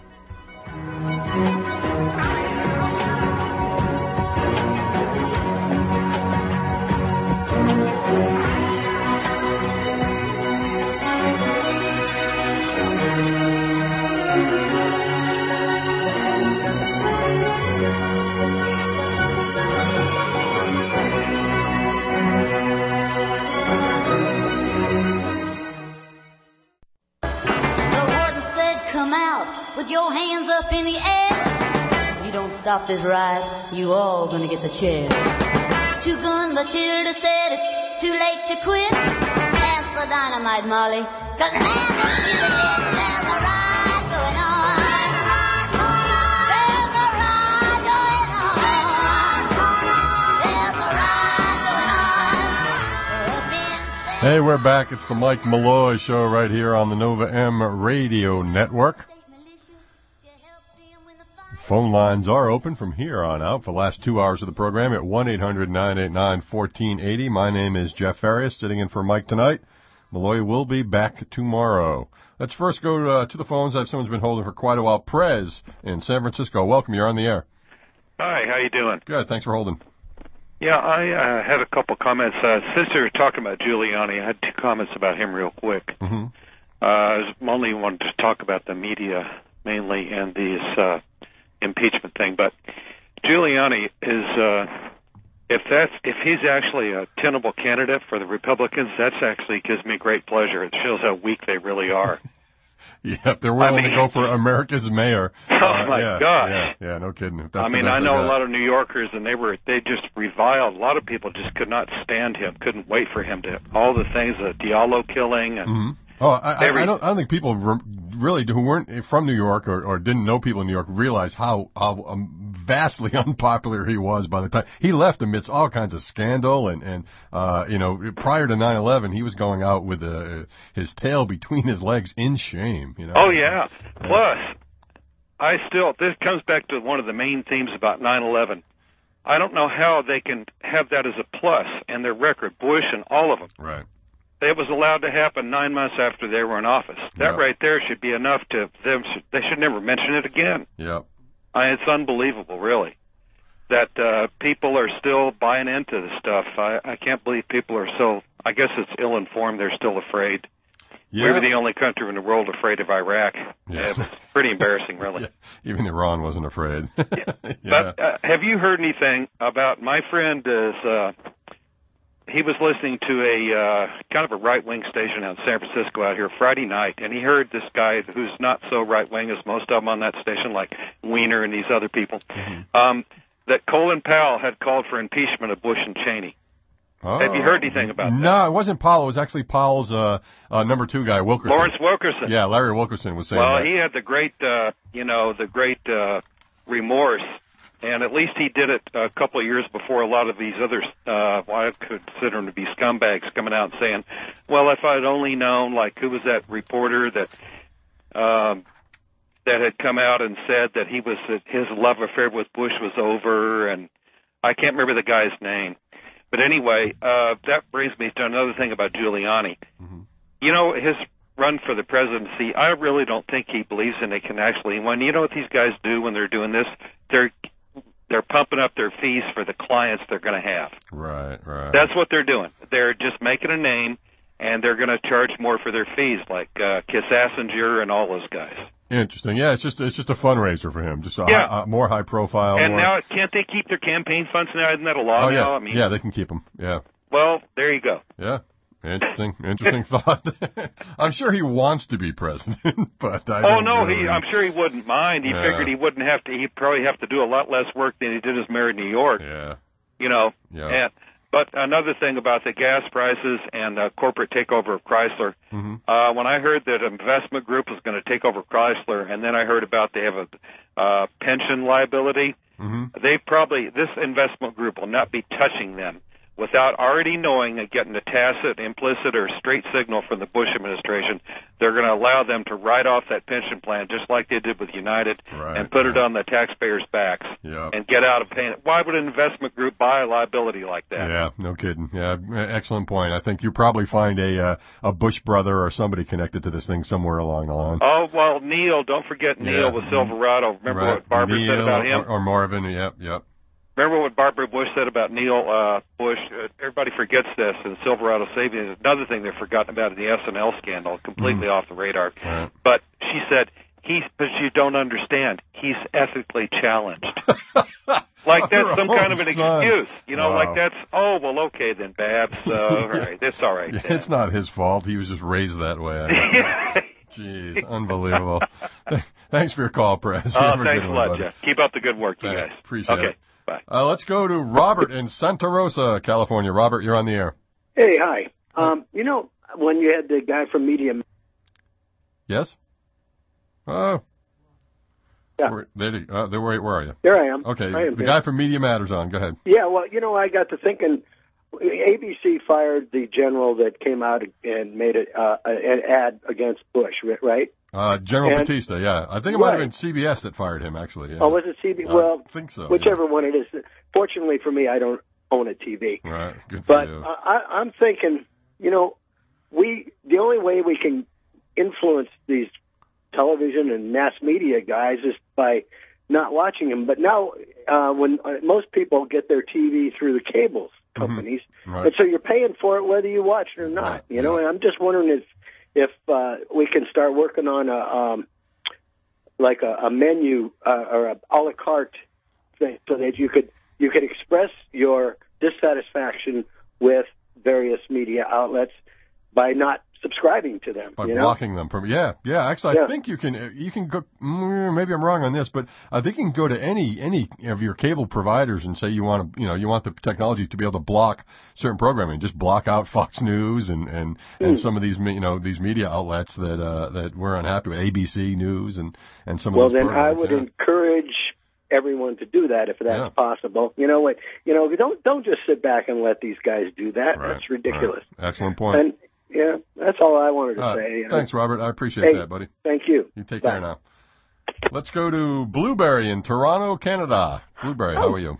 With your hands up in the air, you don't stop this ride, you all gonna get the chair. Two Gun Matilda said it's too late to quit. Pass the dynamite, Molly, 'cause now this is the end. There's a ride going on. There's a ride going on. There's a ride going on. Up in Hey, we're back. It's the Mike Malloy Show right here on the Nova M Radio Network. Phone lines are open from here on out for the last two hours of the program at one eight hundred nine eight nine one four eight zero. My name is Jeff Farias, sitting in for Mike tonight. Malloy will be back tomorrow. Let's first go uh, to the phones. I have someone's been holding for quite a while. Prez in San Francisco. Welcome. You're on the air. Hi. How you doing? Good. Thanks for holding. Yeah, I uh, had a couple comments. Uh, since you were talking about Giuliani, I had two comments about him real quick. Mm-hmm. Uh, I only wanted to talk about the media mainly and these uh, impeachment thing, but Giuliani is, uh, if that's if he's actually a tenable candidate for the Republicans, that's actually gives me great pleasure. It shows how weak they really are. Yeah, they're willing I mean, to go for America's mayor. Oh uh, my yeah, gosh! Yeah, yeah, no kidding. If that's I mean, the I best know they a got. lot of New Yorkers, and they were they just reviled. A lot of people just could not stand him, couldn't wait for him to all the things, the Diallo killing, and. Mm-hmm. Oh, I, Every, I don't. I don't think people re- really who weren't from New York or, or didn't know people in New York realize how how um, vastly unpopular he was by the time he left amidst all kinds of scandal and and uh, you know prior to nine eleven he was going out with uh, his tail between his legs in shame. You know. Oh yeah. Plus, I still this comes back to one of the main themes about nine eleven. I don't know how they can have that as a plus in their record, Bush and all of them. Right. It was allowed to happen nine months after they were in office. That yep. right there should be enough to them. They should never mention it again. Yep. I, it's unbelievable, really, that uh, people are still buying into the stuff. I, I can't believe people are so. I guess it's ill-informed. They're still afraid. Yeah. We were the only country in the world afraid of Iraq. Yeah. It was pretty embarrassing, really. Yeah. Even Iran wasn't afraid. yeah. yeah. But uh, have you heard anything about my friend? Is uh, he was listening to a uh, kind of a right-wing station out in San Francisco out here Friday night, and he heard this guy who's not so right-wing as most of them on that station, like Weiner and these other people, mm-hmm. um, that Colin Powell had called for impeachment of Bush and Cheney. Oh. Have you heard anything about that? No, it wasn't Powell. It was actually Powell's uh, uh, number two guy, Wilkerson. Lawrence Wilkerson. Yeah, Larry Wilkerson was saying well, that. Well, he had the great, uh, you know, the great uh, remorse, and at least he did it a couple of years before a lot of these other, uh, well, I consider them to be scumbags, coming out and saying, well, if I'd only known, like, who was that reporter that um, that had come out and said that he was that his love affair with Bush was over, and I can't remember the guy's name. But anyway, uh, that brings me to another thing about Giuliani. Mm-hmm. You know, his run for the presidency, I really don't think he believes in it can actually win. You know what these guys do when they're doing this? They're they're pumping up their fees for the clients they're going to have. Right, right. That's what they're doing. They're just making a name, and they're going to charge more for their fees, like uh, Kissinger and all those guys. Interesting. Yeah, it's just it's just a fundraiser for him. Just a yeah. high, uh, more high profile. And more... now, can't they keep their campaign funds now? Isn't that a law oh, yeah. now? I mean, yeah, they can keep them. Yeah. Well, there you go. Yeah. Interesting, interesting thought. I'm sure he wants to be president, but I oh don't no, really... he. I'm sure he wouldn't mind. He yeah. figured he wouldn't have to. He'd probably have to do a lot less work than he did as mayor of New York. Yeah. You know. Yeah. And, but another thing about the gas prices and the corporate takeover of Chrysler. Mm-hmm. Uh, when I heard that investment group was going to take over Chrysler, and then I heard about they have a uh, pension liability. Mm-hmm. They probably this investment group will not be touching them without already knowing and getting a tacit, implicit, or straight signal from the Bush administration. They're going to allow them to write off that pension plan just like they did with United right, and put right. it on the taxpayers' backs yep. and get out of paying it. Why would an investment group buy a liability like that? Yeah, no kidding. Yeah, excellent point. I think you probably find a uh, a Bush brother or somebody connected to this thing somewhere along the line. Oh, well, Neil, don't forget Neil yeah. with Silverado. Remember right. what Barbara Neil said about him? Or, or Marvin, yep, yep. Remember what Barbara Bush said about Neil uh, Bush? Uh, everybody forgets this, and Silverado Savings is another thing they've forgotten about in the S N L scandal, completely mm. off the radar. Right. But she said, he's, but you don't understand, he's ethically challenged. Like that's some kind of an son. excuse. You know, wow. like that's, oh, well, okay then, Babs. Uh, all right, it's all right. Yeah, then. it's not his fault. He was just raised that way. I Jeez, unbelievable. Thanks for your call, Prez. Oh, thanks a lot, Jeff. Keep up the good work, you thanks. guys. Appreciate okay. it. Bye. Uh, let's go to Robert in Santa Rosa, California. Robert, you're on the air. Hey, hi. Um, you know, when you had the guy from Media... Yes? Oh. Yeah. Where, there, uh, there, where, where are you? There I am. Okay, I am the here. guy from Media Matters on. Go ahead. Yeah, well, you know, I got to thinking... A B C fired the general that came out and made a, uh, an ad against Bush, right? Uh, General and, Batista, yeah. I think it right. might have been C B S that fired him, actually. Yeah. Oh, was it C B S? I well, think so. Whichever yeah. one it is. Fortunately for me, I don't own a T V. Right, good but for you. uh, I, I'm thinking, you know, we the only way we can influence these television and mass media guys is by not watching them. But now, uh, when uh, most people get their T V through the cables companies, mm-hmm. right. and so you're paying for it whether you watch it or not. Right. You know, yeah. and I'm just wondering if if uh, we can start working on a um, like a, a menu uh, or a a la carte thing, so that you could you could express your dissatisfaction with various media outlets by not subscribing to them. By you know? blocking them from, yeah, yeah. Actually, yeah. I think you can, you can go. Maybe I'm wrong on this, but I think you can go to any any of your cable providers and say you want to, you know, you want the technology to be able to block certain programming. Just block out Fox News and and, mm. and some of these, you know, these media outlets that uh, that we're unhappy with, A B C News and and some well, of those. Well, then I would yeah. encourage everyone to do that if that's yeah. possible. You know what? You know, don't don't just sit back and let these guys do that. Right. That's ridiculous. Right. Excellent point. And, yeah, that's all I wanted to uh, say. You know? Thanks, Robert. I appreciate hey, that, buddy. Thank you. You take Bye. care now. Let's go to Blueberry in Toronto, Canada. Blueberry, oh. how are you?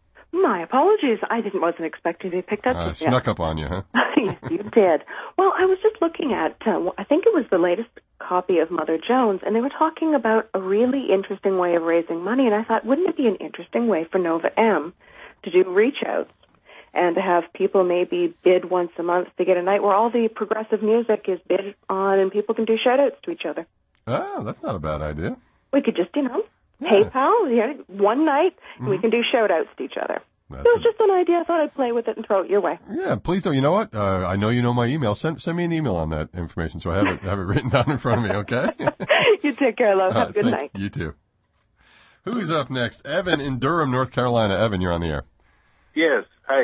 My apologies. I didn't wasn't expecting to be picked up. I uh, yet. snuck up on you, huh? Yes, you did. Well, I was just looking at, uh, I think it was the latest copy of Mother Jones, and they were talking about a really interesting way of raising money, and I thought, wouldn't it be an interesting way for Nova M to do reach-outs and to have people maybe bid once a month to get a night where all the progressive music is bid on and people can do shout-outs to each other? Oh, that's not a bad idea. We could just, you know, yeah. PayPal, you know, one night, and mm-hmm. we can do shout-outs to each other. That's it was a... just an idea. I thought I'd play with it and throw it your way. Yeah, please don't. You know what? Uh, I know you know my email. Send send me an email on that information so I have it have it written down in front of me, okay? You take care, love. Have uh, a good night. You too. Who's up next? Evan in Durham, North Carolina. Evan, you're on the air. Yes. Hey,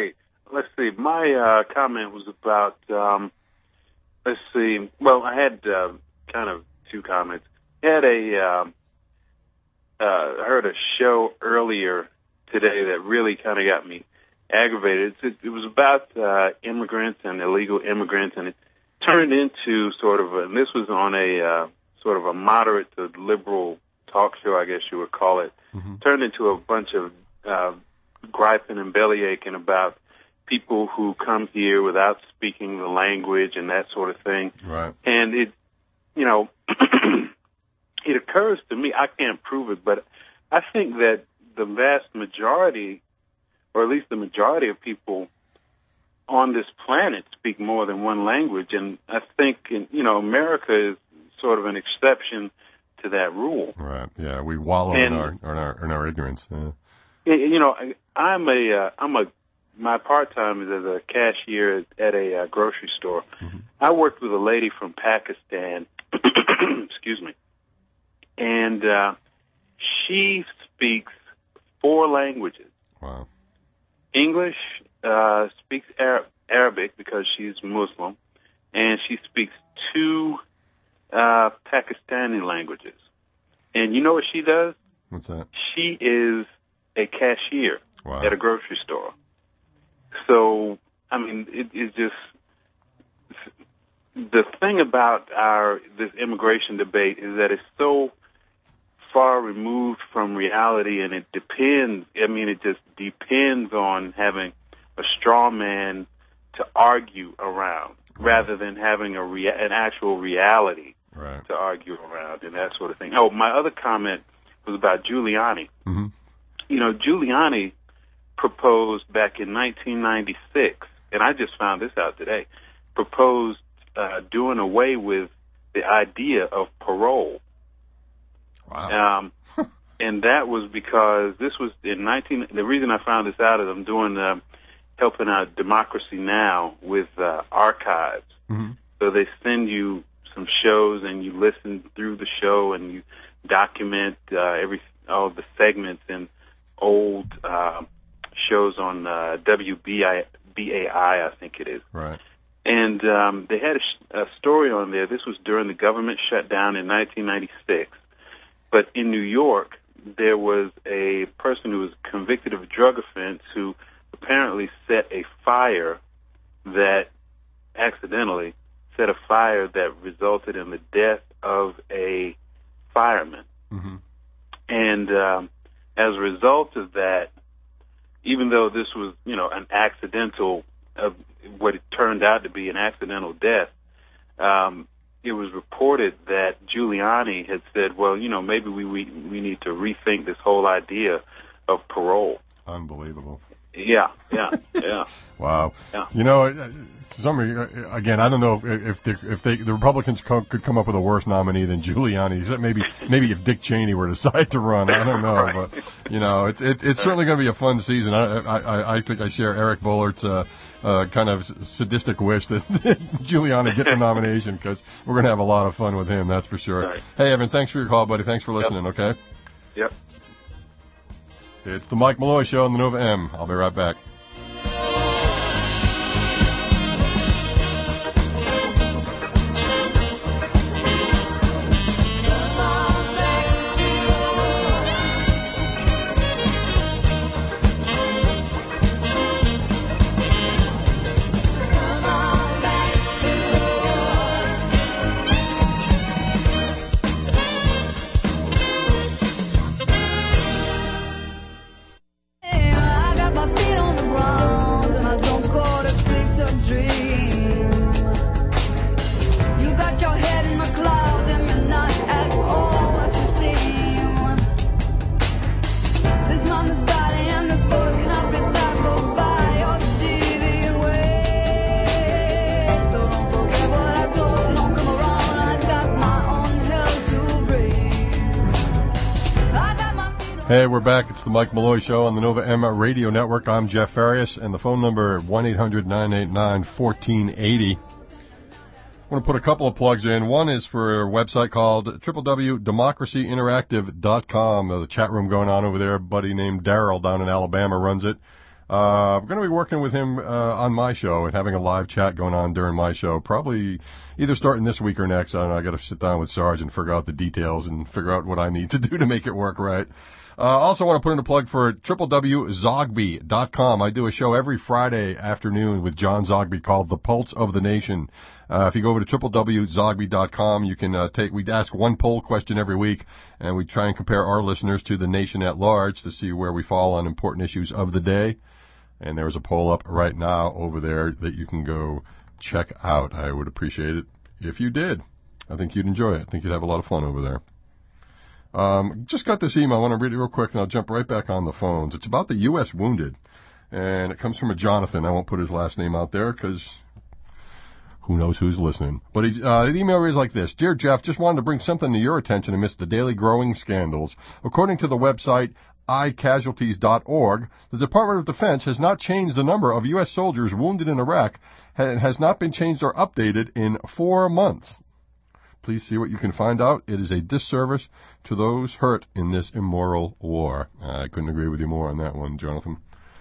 let's see. My uh, comment was about, um, let's see. Well, I had uh, kind of two comments. I had a, uh, uh, I heard a show earlier today that really kind of got me aggravated. It, it was about uh, immigrants and illegal immigrants, and it turned into sort of, a, and this was on a uh, sort of a moderate to liberal talk show, I guess you would call it. Mm-hmm. Turned into a bunch of uh, griping and bellyaching about people who come here without speaking the language and that sort of thing. Right. And it, you know, it occurs to me, I can't prove it, but I think that the vast majority, or at least the majority of people on this planet speak more than one language. And I think, you know, America is sort of an exception to that rule. Right. Yeah, we wallow and, in our in our in our ignorance. Yeah. You know, I'm a uh, I'm a my part time is as a cashier at a uh, grocery store. Mm-hmm. I worked with a lady from Pakistan. Excuse me, and uh, she speaks four languages. Wow. English, uh, speaks Arab, Arabic because she's Muslim, and she speaks two uh, Pakistani languages. And you know what she does? What's that? She is a cashier wow. at a grocery store. So, I mean, it is just the thing about our this immigration debate is that it's so far removed from reality, and it depends. I mean, it just depends on having a straw man to argue around, right. rather than having a rea- an actual reality right. to argue around and that sort of thing. Oh, my other comment was about Giuliani. Mm-hmm. You know, Giuliani proposed back in nineteen ninety-six, and I just found this out today, proposed uh, doing away with the idea of parole. Wow. Um, and that was because this was in nineteen. The reason I found this out is I'm doing uh, helping out Democracy Now! With uh, archives. Mm-hmm. So they send you some shows, and you listen through the show, and you document uh, every all the segments and old uh, shows on uh, W B A I, I think it is. Right. And um, they had a, sh- a story on there. This was during the government shutdown in nineteen ninety-six. But in New York, there was a person who was convicted of a drug offense who apparently set a fire that accidentally set a fire that resulted in the death of a fireman. Mm-hmm. And um, as a result of that, even though this was, you know, an accidental, uh, what it turned out to be an accidental death, um, it was reported that Giuliani had said, well, you know, maybe we, we, we need to rethink this whole idea of parole. Unbelievable. Yeah, yeah, yeah. Wow. Yeah. You know, somebody, again, I don't know if if, the, if they, the Republicans co- could come up with a worse nominee than Giuliani. Except maybe maybe if Dick Cheney were to decide to run. I don't know, right. but you know, it's it's it's certainly going to be a fun season. I I I think I share Eric Bollert's uh, uh, kind of sadistic wish that Giuliani get the nomination because we're going to have a lot of fun with him. That's for sure. Right. Hey, Evan, thanks for your call, buddy. Thanks for listening. Yep. Okay. Yep. It's the Mike Malloy Show on the Nova M. I'll be right back. Hey, we're back. It's the Mike Malloy Show on the Nova M Radio Network. I'm Jeff Farias, and the phone number one eight hundred nine eight nine one four eight zero. I want to put a couple of plugs in. One is for a website called w w w dot democracy interactive dot com. There's a chat room going on over there. A buddy named Daryl down in Alabama runs it. Uh, I'm going to be working with him uh, on my show and having a live chat going on during my show, probably either starting this week or next. I don't know. I got to sit down with Sarge and figure out the details and figure out what I need to do to make it work right. Uh, also want to put in a plug for w w w dot zogby dot com. I do a show every Friday afternoon with John Zogby called The Pulse of the Nation. Uh, if you go over to w w w dot zogby dot com, you can uh, take, we ask one poll question every week, and we try and compare our listeners to the nation at large to see where we fall on important issues of the day. And there's a poll up right now over there that you can go check out. I would appreciate it if you did. I think you'd enjoy it. I think you'd have a lot of fun over there. Um, just got this email. I want to read it real quick, and I'll jump right back on the phones. It's about the U S wounded, and it comes from a Jonathan. I won't put his last name out there because who knows who's listening. But he, uh, the email reads like this. Dear Jeff, just wanted to bring something to your attention amidst the daily growing scandals. According to the website i casualties dot org, the Department of Defense has not changed the number of U S soldiers wounded in Iraq and has not been changed or updated in four months. Please see what you can find out. It is a disservice to those hurt in this immoral war. I couldn't agree with you more on that one, Jonathan.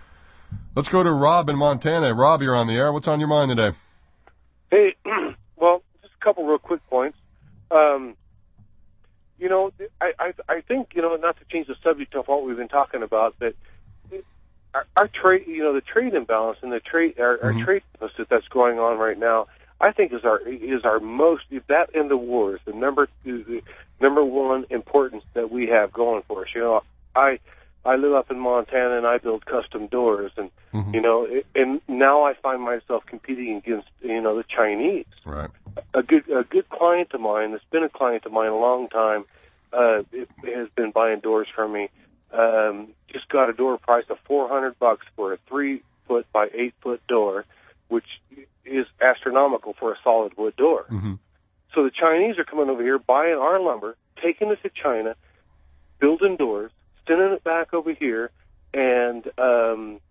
Let's go to Rob in Montana. Rob, you're on the air. What's on your mind today? Hey, well, just a couple real quick points. Um, you know, I, I, I think, you know, not to change the subject of what we've been talking about, but our, our trade, you know, the trade imbalance and the trade, our, mm-hmm. our trade deficit that's going on right now, I think is our is our most, that in the war is the number the number one importance that we have going for us. You know, I I live up in Montana and I build custom doors, and mm-hmm. you know, and now I find myself competing against, you know, the Chinese. Right. A good a good client of mine that's been a client of mine a long time, uh, it has been buying doors from me. Um, just got a door price of four hundred bucks for a three foot by eight foot door, which is astronomical for a solid wood door. Mm-hmm. So the Chinese are coming over here, buying our lumber, taking it to China, building doors, sending it back over here, and um,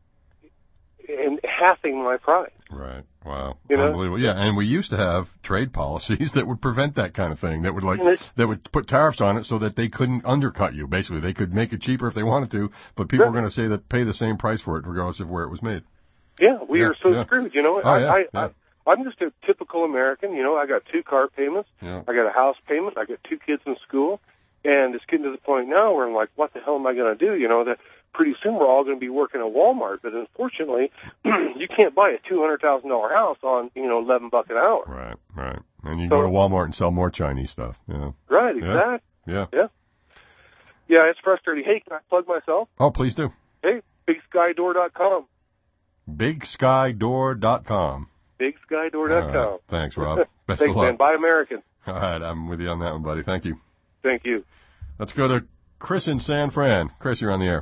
and halving my price. Right. Wow. You know? Unbelievable. Yeah, and we used to have trade policies that would prevent that kind of thing. That would like that would put tariffs on it so that they couldn't undercut you. Basically, they could make it cheaper if they wanted to, but people yeah. were going to say that pay the same price for it regardless of where it was made. Yeah, we yeah, are so yeah. screwed, you know. Oh, I, yeah, I, yeah. I, I'm just a typical American, you know. I got two car payments. Yeah. I got a house payment. I got two kids in school. And it's getting to the point now where I'm like, what the hell am I going to do? You know, that pretty soon we're all going to be working at Walmart. But unfortunately, you can't buy a two hundred thousand dollars house on, you know, eleven bucks an hour. Right, right. And you so, go to Walmart and sell more Chinese stuff. Yeah. Right, exactly. Yeah. Yeah. Yeah, it's frustrating. Hey, can I plug myself? Oh, please do. Hey, big sky door dot com. big sky door dot com. big sky door dot com. Right. Thanks, Rob. Best Thanks, of luck. man. Buy American. All right, I'm with you on that one, buddy. Thank you. Thank you. Let's go to Chris in San Fran. Chris, you're on the air.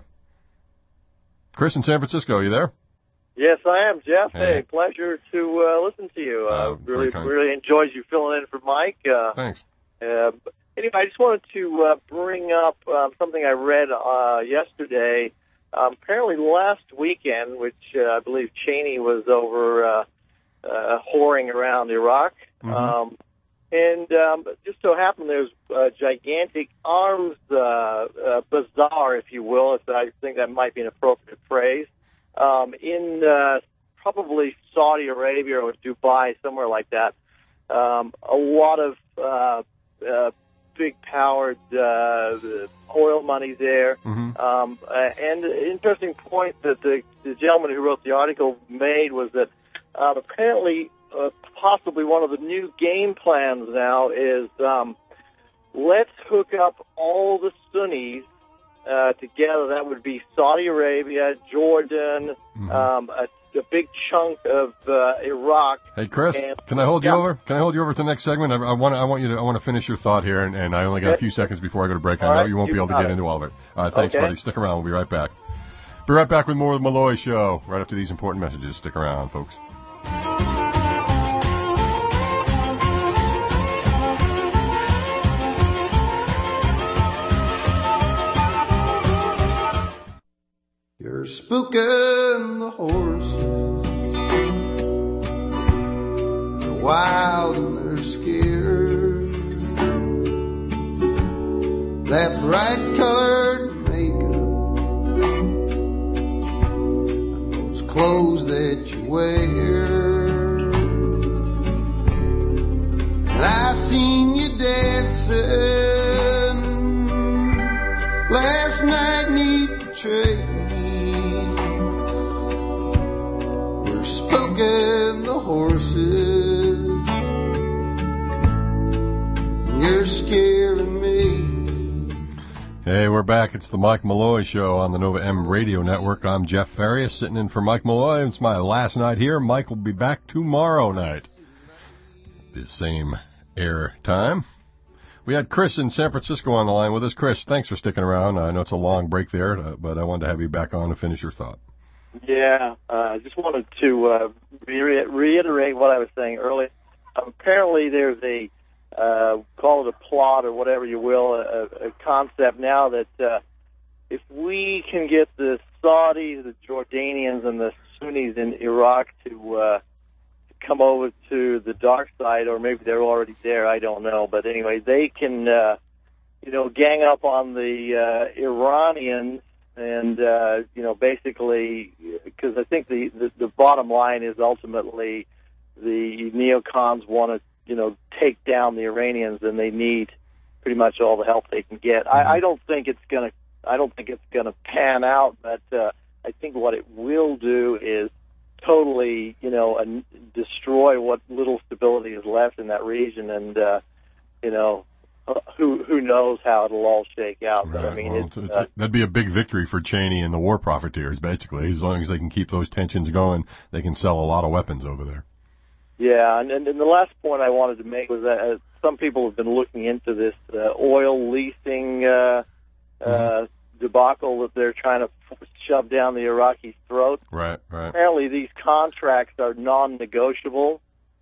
Chris in San Francisco, are you there? Yes, I am, Jeff. Hey, hey pleasure to uh, listen to you. Uh, uh, really, really enjoyed you filling in for Mike. Uh, Thanks. Uh, anyway, I just wanted to uh, bring up um, something I read uh, yesterday. Um, apparently last weekend, which uh, I believe Cheney was over uh, uh, whoring around Iraq. Mm-hmm. Um, and um, just so happened there's a gigantic arms uh, uh, bazaar, if you will, if I think that might be an appropriate phrase, um, in uh, probably Saudi Arabia or Dubai, somewhere like that. Um, a lot of uh, uh, big-powered uh, oil money there. Mm-hmm. Um, uh, and an interesting point that the, the gentleman who wrote the article made was that uh, apparently uh, possibly one of the new game plans now is um, let's hook up all the Sunnis uh, together. That would be Saudi Arabia, Jordan, mm-hmm. um, a a big chunk of uh, Iraq. Hey, Chris, and, can I hold yeah. you over? Can I hold you over to the next segment? I, I want I want you to I want to finish your thought here, and, and I only got a few seconds before I go to break. I all know right, you won't you be able to got get it. into all of it. All right, thanks, okay. buddy. Stick around. We'll be right back. Be right back with more of the Malloy Show right after these important messages. Stick around, folks. You're spooking the horses. They're wild and they're scared. That bright colored makeup clothes that you wear. And I seen you dancing last night neath the tree. You're spooking the horses. You're scaring me. Hey, we're back. It's the Mike Malloy Show on the Nova M Radio Network. I'm Jeff Farias, sitting in for Mike Malloy. It's my last night here. Mike will be back tomorrow night. The same air time. We had Chris in San Francisco on the line with us. Chris, thanks for sticking around. I know it's a long break there, uh, but I wanted to have you back on to finish your thought. Yeah, I uh, just wanted to uh, re- reiterate what I was saying earlier. Apparently there's a Uh, call it a plot or whatever you will, a, a concept now that uh, if we can get the Saudis, the Jordanians, and the Sunnis in Iraq to uh, come over to the dark side, or maybe they're already there, I don't know. But anyway, they can, uh, you know, gang up on the uh, Iranians and, uh, you know, basically, because I think the, the, the bottom line is ultimately the neocons want to, you know, take down the Iranians, and they need pretty much all the help they can get. I, I don't think it's gonna. I don't think it's gonna pan out, but uh, I think what it will do is totally, you know, uh, destroy what little stability is left in that region, and uh, you know, who who knows how it'll all shake out. But Right. I mean, Well, it's, it's- uh, that'd be a big victory for Cheney and the war profiteers, basically. As long as they can keep those tensions going, they can sell a lot of weapons over there. Yeah, and, and, and the last point I wanted to make was that uh, some people have been looking into this uh, oil leasing uh, uh, Mm-hmm. debacle that they're trying to f- shove down the Iraqis' throats. Right, right. Apparently, these contracts are non-negotiable.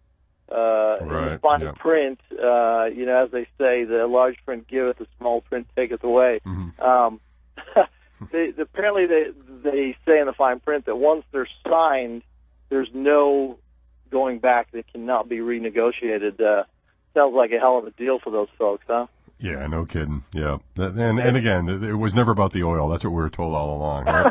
Uh, in the Right, fine yeah. print, uh, you know, as they say, the large print giveth, the small print taketh away. Mm-hmm. Um, they, apparently, they they say in the fine print that once they're signed, there's no going back. They cannot be renegotiated. Uh, sounds like a hell of a deal for those folks, huh? Yeah, no kidding. Yeah. That- And, and again, it was never about the oil. That's what we were told all along, right?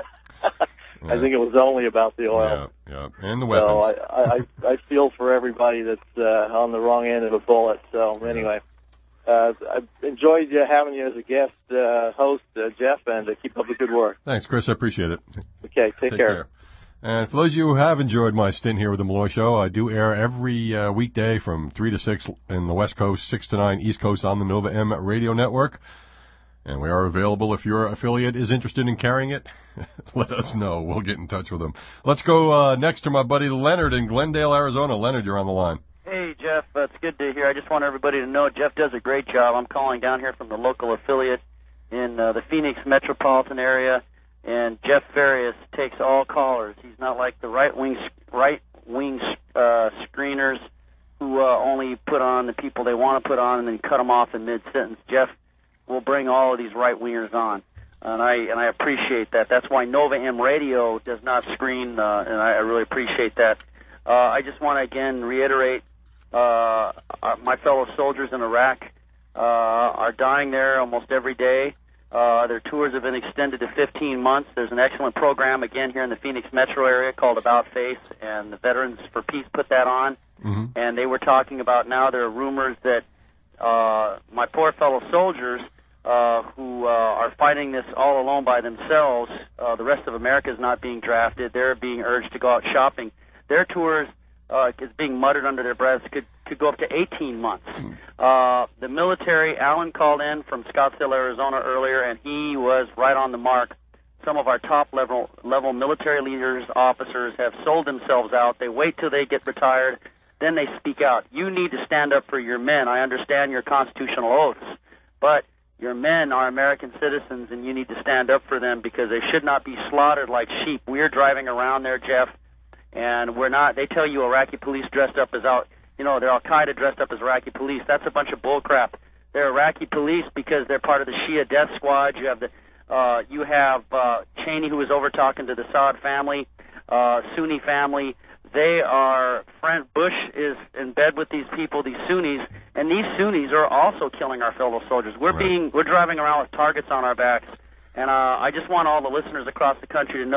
I think it was only about the oil. Yeah, yeah. And the So weapons. I, I, I feel for everybody that's uh, on the wrong end of a bullet. So anyway, uh, I enjoyed uh, having you as a guest uh, host, uh, Jeff, and uh, keep up the good work. Thanks, Chris. I appreciate it. Okay, take, Take care. care. And for those of you who have enjoyed my stint here with the Malloy Show, I do air every uh, weekday from three to six in the West Coast, six to nine East Coast on the Nova M Radio Network. And we are available if your affiliate is interested in carrying it. Let us know. We'll get in touch with them. Let's go uh, next to my buddy Leonard in Glendale, Arizona. Leonard, you're on the line. Hey, Jeff. Uh, it's good to hear. I just want everybody to know Jeff does a great job. I'm calling down here from the local affiliate in uh, the Phoenix metropolitan area. And Jeff Farias takes all callers. He's not like the right-wing right-wing uh, screeners who uh, only put on the people they want to put on and then cut them off in mid-sentence. Jeff will bring all of these right-wingers on, and I and I appreciate that. That's why Nova M Radio does not screen, uh, and I, I really appreciate that. Uh, I just want to again reiterate, uh, my fellow soldiers in Iraq uh, are dying there almost every day. Uh, their tours have been extended to fifteen months. There's an excellent program, again, here in the Phoenix metro area called About Face, and the Veterans for Peace put that on. Mm-hmm. And they were talking about now there are rumors that uh, my poor fellow soldiers uh, who uh, are fighting this all alone by themselves, uh, the rest of America is not being drafted. They're being urged to go out shopping. Their tours uh, is being muttered under their breaths could, could go up to eighteen months. Uh, the military, Alan called in from Scottsdale, Arizona earlier, and he was right on the mark. Some of our top level level military leaders, officers, have sold themselves out. They wait till they get retired, then they speak out. You need to stand up for your men. I understand your constitutional oaths, but your men are American citizens, and you need to stand up for them because they should not be slaughtered like sheep. We're driving around there, Jeff, and we're not. They tell you Iraqi police dressed up as out, you know, they're Al-Qaeda dressed up as Iraqi police. That's a bunch of bullcrap. They're Iraqi police because they're part of the Shia death squad. You have the, uh, you have uh, Cheney, who was over talking to the Saud family, uh, Sunni family. They are, friend Bush is in bed with these people, these Sunnis, and these Sunnis are also killing our fellow soldiers. We're Right. being, we're driving around with targets on our backs, and uh, I just want all the listeners across the country to know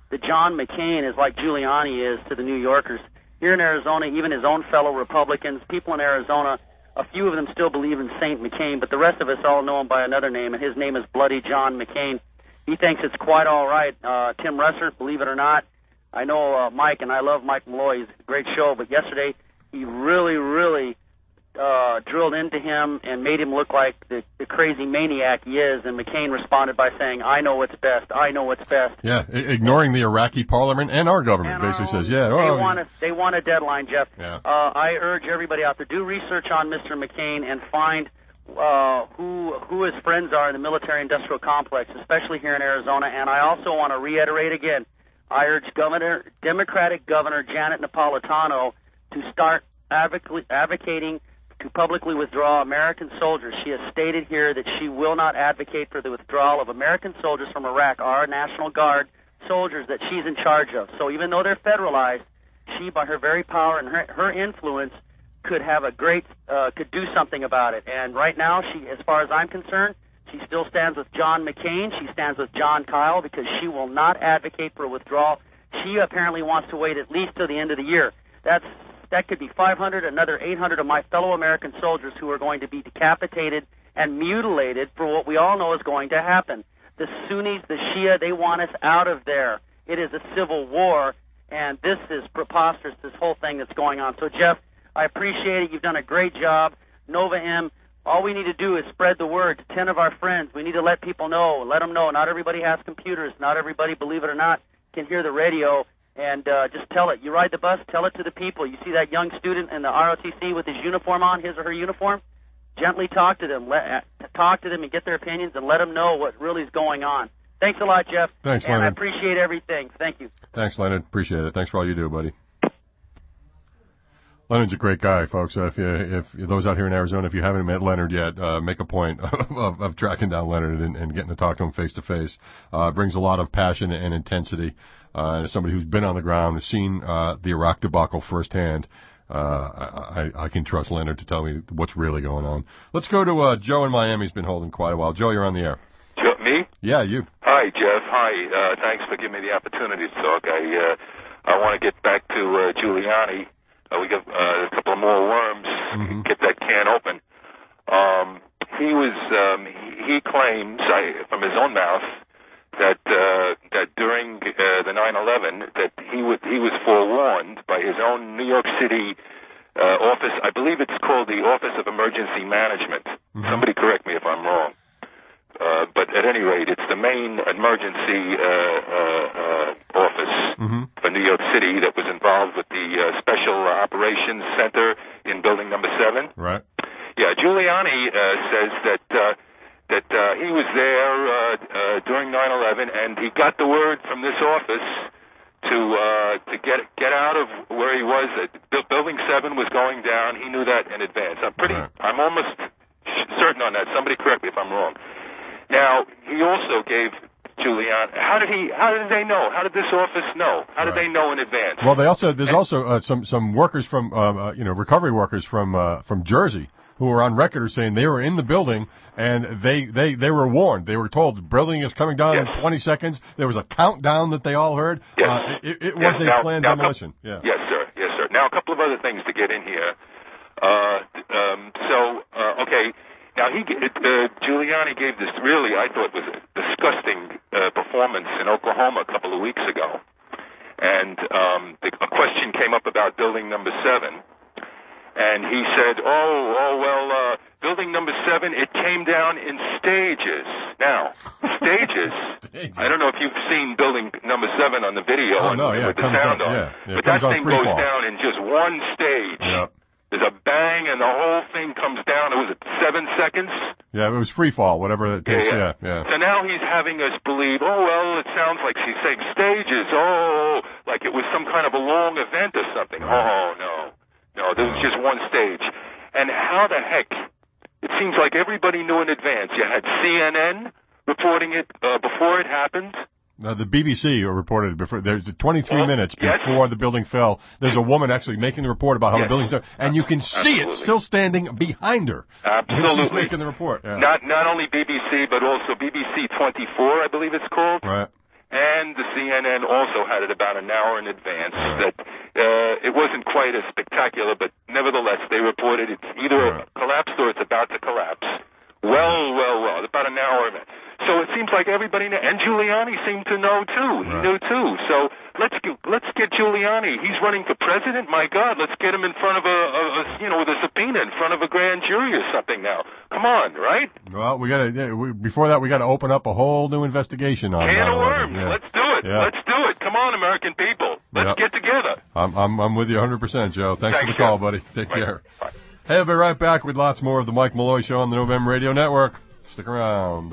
that John McCain is like Giuliani is to the New Yorkers. Here in Arizona, even his own fellow Republicans, people in Arizona, a few of them still believe in Saint McCain, but the rest of us all know him by another name, and his name is Bloody John McCain. He thinks it's quite all right. Uh, Tim Russert, believe it or not, I know uh, Mike, and I love Mike Malloy. He's a great show, but yesterday he really, really uh, drilled into him and made him look like the, the crazy maniac he is, and McCain responded by saying, I know what's best, I know what's best. Yeah, I- ignoring the Iraqi parliament and our government, And basically our says, yeah, They, well, want a, they want a deadline, Jeff. Yeah. Uh, I urge everybody out there, do research on Mister McCain and find uh, who who his friends are in the military-industrial complex, especially here in Arizona. And I also want to reiterate again, I urge Governor, Democratic Governor Janet Napolitano to start advoc- advocating to publicly withdraw American soldiers. She has stated here that she will not advocate for the withdrawal of American soldiers from Iraq, our National Guard soldiers that she's in charge of. So even though they're federalized, she, by her very power and her, her influence, could have a great, uh, could do something about it. And right now, she, as far as I'm concerned, she still stands with John McCain. She stands with John Kyle because she will not advocate for a withdrawal. She apparently wants to wait at least till the end of the year. That's that could be five hundred, another eight hundred of my fellow American soldiers who are going to be decapitated and mutilated for what we all know is going to happen. The Sunnis, the Shia, they want us out of there. It is a civil war, and this is preposterous, this whole thing that's going on. So, Jeff, I appreciate it. You've done a great job. Nova M, all we need to do is spread the word to ten of our friends. We need to let people know, let them know. Not everybody has computers. Not everybody, believe it or not, can hear the radio. And uh, just tell it. You ride the bus, tell it to the people. You see that young student in the R O T C with his uniform on, his or her uniform? Gently talk to them. Let, uh, talk to them and get their opinions and let them know what really is going on. Thanks a lot, Jeff. Thanks, and Leonard. I appreciate everything. Thank you. Thanks, Leonard. Appreciate it. Thanks for all you do, buddy. Leonard's a great guy, folks. Uh, if you, if those out here in Arizona, if you haven't met Leonard yet, uh, make a point of, of, of tracking down Leonard and, and getting to talk to him face to face. Uh, brings a lot of passion and intensity. Uh, as somebody who's been on the ground, has seen uh, the Iraq debacle firsthand, uh, I, I, I can trust Leonard to tell me what's really going on. Let's go to uh, Joe in Miami. He's been holding quite a while. Joe, you're on the air. Joe, me? Yeah, you. Hi, Jeff. Hi. Uh, thanks for giving me the opportunity to talk. I uh, I want to get back to uh, Giuliani. Uh, we got uh, a couple of more worms. Mm-hmm. Get that can open. Um, he was. Um, he, he claims, I, from his own mouth, that uh, that during uh, the nine eleven, that he was he was forewarned by his own New York City uh, office. I believe it's called the Office of Emergency Management. Mm-hmm. Somebody correct me if I'm wrong. Uh, but at any rate, it's the main emergency uh, uh, uh, office mm-hmm. for New York City that was involved with the uh, Special Operations Center in Building Number Seven. Right. Yeah, Giuliani uh, says that uh, that uh, he was there uh, uh, during nine eleven, and he got the word from this office to uh, to get get out of where he was. Uh, Building Seven was going down. He knew that in advance. I'm pretty. Right. I'm almost certain on that. Somebody correct me if I'm wrong. Now, he also gave Giuliani. How did he? How did they know? How did this office know? How did right. they know in advance? Well, they also there's and, also uh, some some workers from uh, you know recovery workers from uh, from Jersey who were on record as saying they were in the building and they they they were warned. They were told the building is coming down yes. in twenty seconds. There was a countdown that they all heard. Yes. Uh, it, it yes. was a now, planned now, demolition. Yeah. Yes, sir. Yes, sir. Now, a couple of other things to get in here. Uh, um, so, uh, okay. Now, he uh, Giuliani gave this really, I thought, was a disgusting uh, performance in Oklahoma a couple of weeks ago. And um, the, a question came up about building number seven. And he said, oh, oh well, uh, building number seven, it came down in stages. Now, stages, stages. I don't know if you've seen building number seven on the video oh, no, yeah, with the sound on, on. Yeah, yeah, but that thing goes fall. down in just one stage. Yep. There's a bang, and the whole thing comes down. It was at seven seconds. Yeah, it was free fall, whatever it takes. Yeah, yeah, yeah. So now he's having us believe, oh, well, it sounds like she's saying stages. Oh, like it was some kind of a long event or something. Right. Oh, no. No, this was just one stage. And how the heck? It seems like everybody knew in advance. You had C N N reporting it uh, before it happened. Uh, the B B C reported before. There's twenty-three oh, minutes yes. before the building fell. There's a woman actually making the report about how yes. the building fell, and you can see Absolutely. it still standing behind her. Absolutely, she's making the report. Yeah. Not not only B B C, but also B B C twenty-four, I believe it's called. Right. and the C N N also had it about an hour in advance that uh, it wasn't quite as spectacular, but nevertheless they reported it's either collapsed or it's about to collapse. Well, well, well, about an hour in. So it seems like everybody, and Giuliani seemed to know too. He right. knew too. So let's get, let's get Giuliani. He's running for president. My God, let's get him in front of a, a, a you know, with a subpoena in front of a grand jury or something. Now, come on, right? Well, we got to yeah, we, before that we got to open up a whole new investigation on. Can of worms. Yeah. Let's do it. Yeah. Let's do it. Come on, American people. Let's yeah. get together. I'm I'm I'm with you one hundred percent, Joe. Thanks, Thanks for the call, Joe. buddy. Take Bye. care. Bye. Hey, I'll be right back with lots more of the Mike Malloy Show on the November Radio Network. Stick around.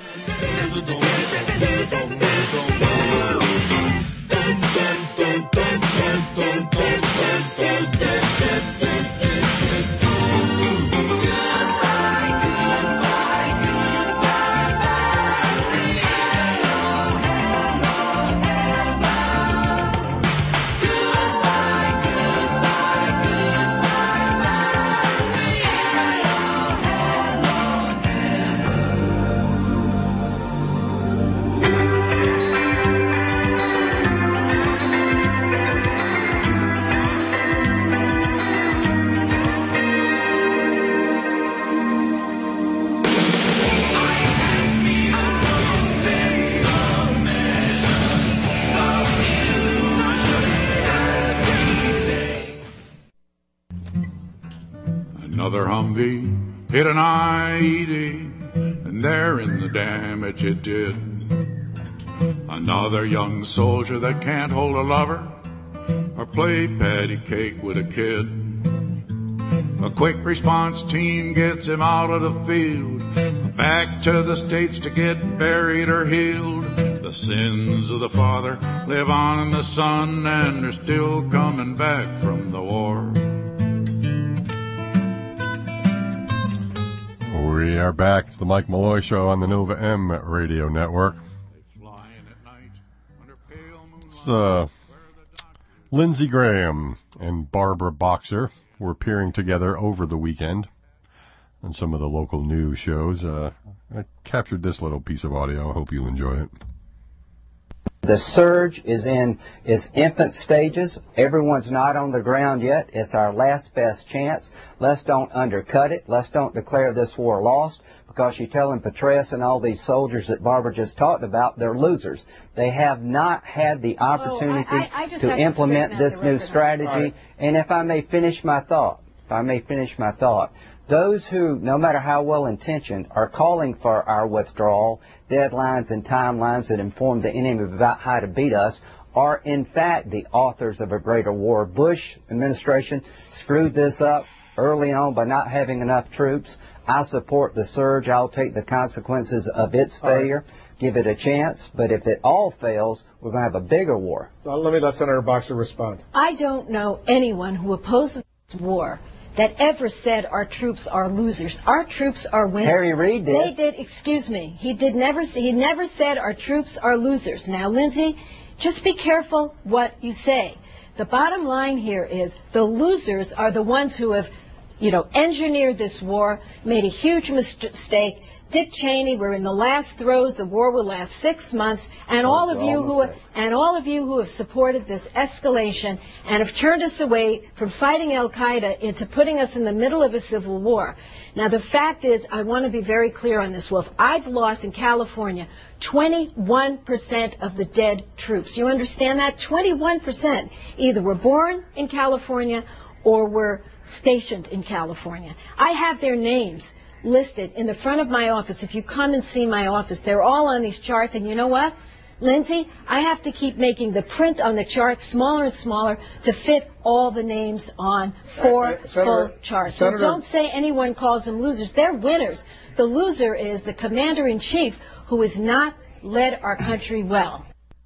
Another Humvee hit an I E D, and therein the damage it did. Another young soldier that can't hold a lover or play patty cake with a kid. A quick response team gets him out of the field, back to the States to get buried or healed. The sins of the father live on in the son, and they're still coming back from the war. We are back. It's the Mike Malloy Show on the Nova M Radio Network. It's, uh, Lindsey Graham and Barbara Boxer were appearing together over the weekend on some of the local news shows. Uh, I captured this little piece of audio. I hope you enjoy it. The surge is in its infant stages. Everyone's not on the ground yet. It's our last best chance. Let's don't undercut it. Let's don't declare this war lost, because you're telling Petraeus and all these soldiers that Barbara just talked about, they're losers. They have not had the opportunity oh, I, I, I to implement this new strategy. Right. And if I may finish my thought, if I may finish my thought, those who, no matter how well-intentioned, are calling for our withdrawal, deadlines and timelines that inform the enemy about how to beat us, are in fact the authors of a greater war. Bush administration screwed this up early on by not having enough troops. I support the surge. I'll take the consequences of its failure. Give it a chance. But if it all fails, we're going to have a bigger war. Well, let me let Senator Boxer respond. I don't know anyone who opposes this war that ever said our troops are losers. Our troops are winners. Harry Reid did. They did. Excuse me. He did never. He never said our troops are losers. Now, Lindsey, just be careful what you say. The bottom line here is the losers are the ones who have, you know, engineered this war, made a huge mistake. Dick Cheney, we're in the last throes. The war will last six months, and oh, all of you who have, and all of you who have supported this escalation and have turned us away from fighting Al Qaeda into putting us in the middle of a civil war. Now, the fact is, I want to be very clear on this, Wolf. I've lost in California twenty-one percent of the dead troops. You understand that? twenty-one percent either were born in California or were stationed in California. I have their names listed in the front of my office. If you come and see my office, they're all on these charts. And you know what, Lindsey? I have to keep making the print on the charts smaller and smaller to fit all the names on four uh, Senator, full charts. Senator, so don't say anyone calls them losers. They're winners. The loser is the commander-in-chief who has not led our country well.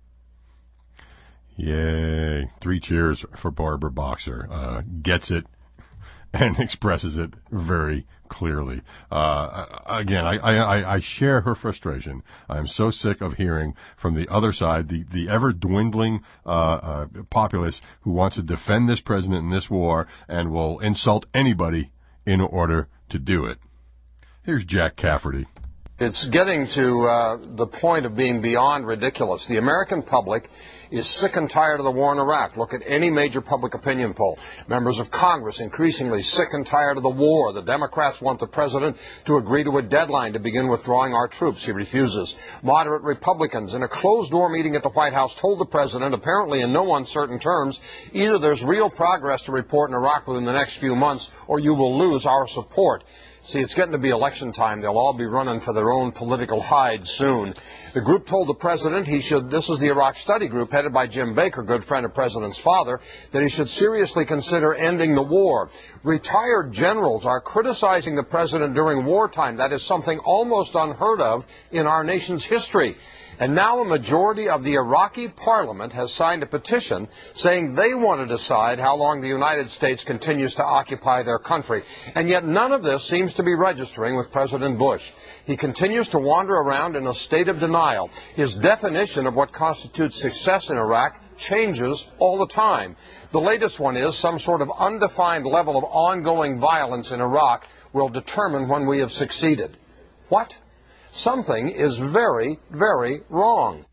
Yay. Three cheers for Barbara Boxer. Uh, gets it and expresses it very clearly. Uh, again, I, I, I share her frustration. I'm so sick of hearing from the other side, the, the ever-dwindling uh, uh, populace who wants to defend this president in this war and will insult anybody in order to do it. Here's Jack Cafferty. It's getting to uh, the point of being beyond ridiculous. The American public is sick and tired of the war in Iraq. Look at any major public opinion poll. Members of Congress increasingly sick and tired of the war. The Democrats want the president to agree to a deadline to begin withdrawing our troops. He refuses. Moderate Republicans, in a closed-door meeting at the White House, told the president, apparently in no uncertain terms, either there's real progress to report in Iraq within the next few months, or you will lose our support. See, it's getting to be election time. They'll all be running for their own political hide soon. The group told the president he should, this is the Iraq Study Group headed by Jim Baker, good friend of President's father, that he should seriously consider ending the war. Retired generals are criticizing the president during wartime. That is something almost unheard of in our nation's history. And now a majority of the Iraqi parliament has signed a petition saying they want to decide how long the United States continues to occupy their country. And yet none of this seems to be registering with President Bush. He continues to wander around in a state of denial. His definition of what constitutes success in Iraq changes all the time. The latest one is some sort of undefined level of ongoing violence in Iraq will determine when we have succeeded. What? Something is very, very wrong.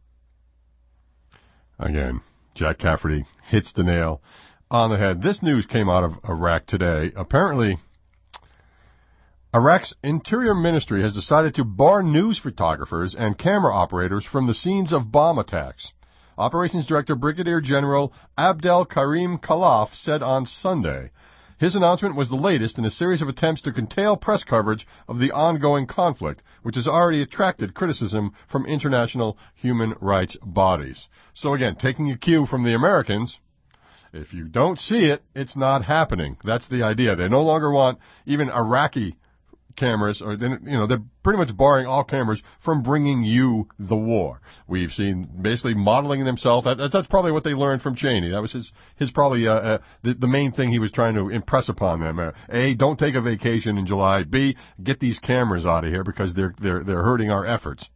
Again, Jack Cafferty hits the nail on the head. This news came out of Iraq today. Apparently, Iraq's Interior Ministry has decided to bar news photographers and camera operators from the scenes of bomb attacks. Operations Director Brigadier General Abdel Karim Khalaf said on Sunday. His announcement was the latest in a series of attempts to curtail press coverage of the ongoing conflict, which has already attracted criticism from international human rights bodies. So again, taking a cue from the Americans, if you don't see it, it's not happening. That's the idea. They no longer want even Iraqi cameras, or you know, they're pretty much barring all cameras from bringing you the war. We've seen basically modeling themselves. That, that's probably what they learned from Cheney. That was his, his probably uh, uh, the, the main thing he was trying to impress upon them. Uh, A, don't take a vacation in July. B, get these cameras out of here because they're they're they're hurting our efforts.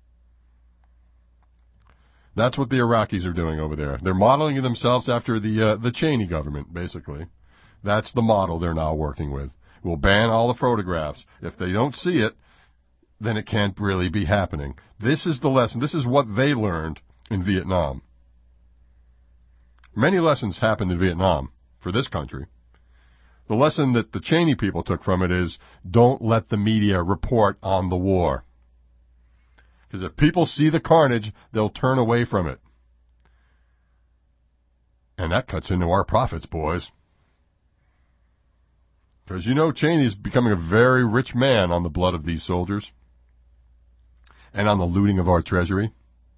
That's what the Iraqis are doing over there. They're modeling themselves after the uh, the Cheney government, basically. That's the model they're now working with. We'll ban all the photographs. If they don't see it, then it can't really be happening. This is the lesson. This is what they learned in Vietnam. Many lessons happened in Vietnam for this country. The lesson that the Cheney people took from it is don't let the media report on the war. Because if people see the carnage, they'll turn away from it. And that cuts into our profits, boys. Because you know Cheney's becoming a very rich man on the blood of these soldiers and on the looting of our treasury.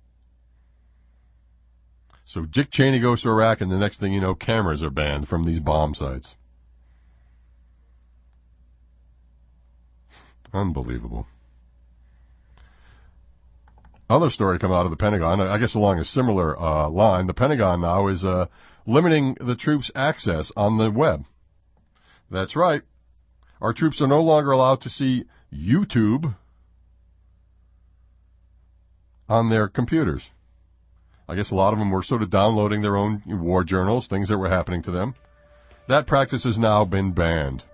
So Dick Cheney goes to Iraq, and the next thing you know, cameras are banned from these bomb sites. Unbelievable. Other story come out of the Pentagon, I guess along a similar uh, line. The Pentagon now is uh, limiting the troops' access on the web. That's right. Our troops are no longer allowed to see YouTube on their computers. I guess a lot of them were sort of downloading their own war journals, things that were happening to them. That practice has now been banned.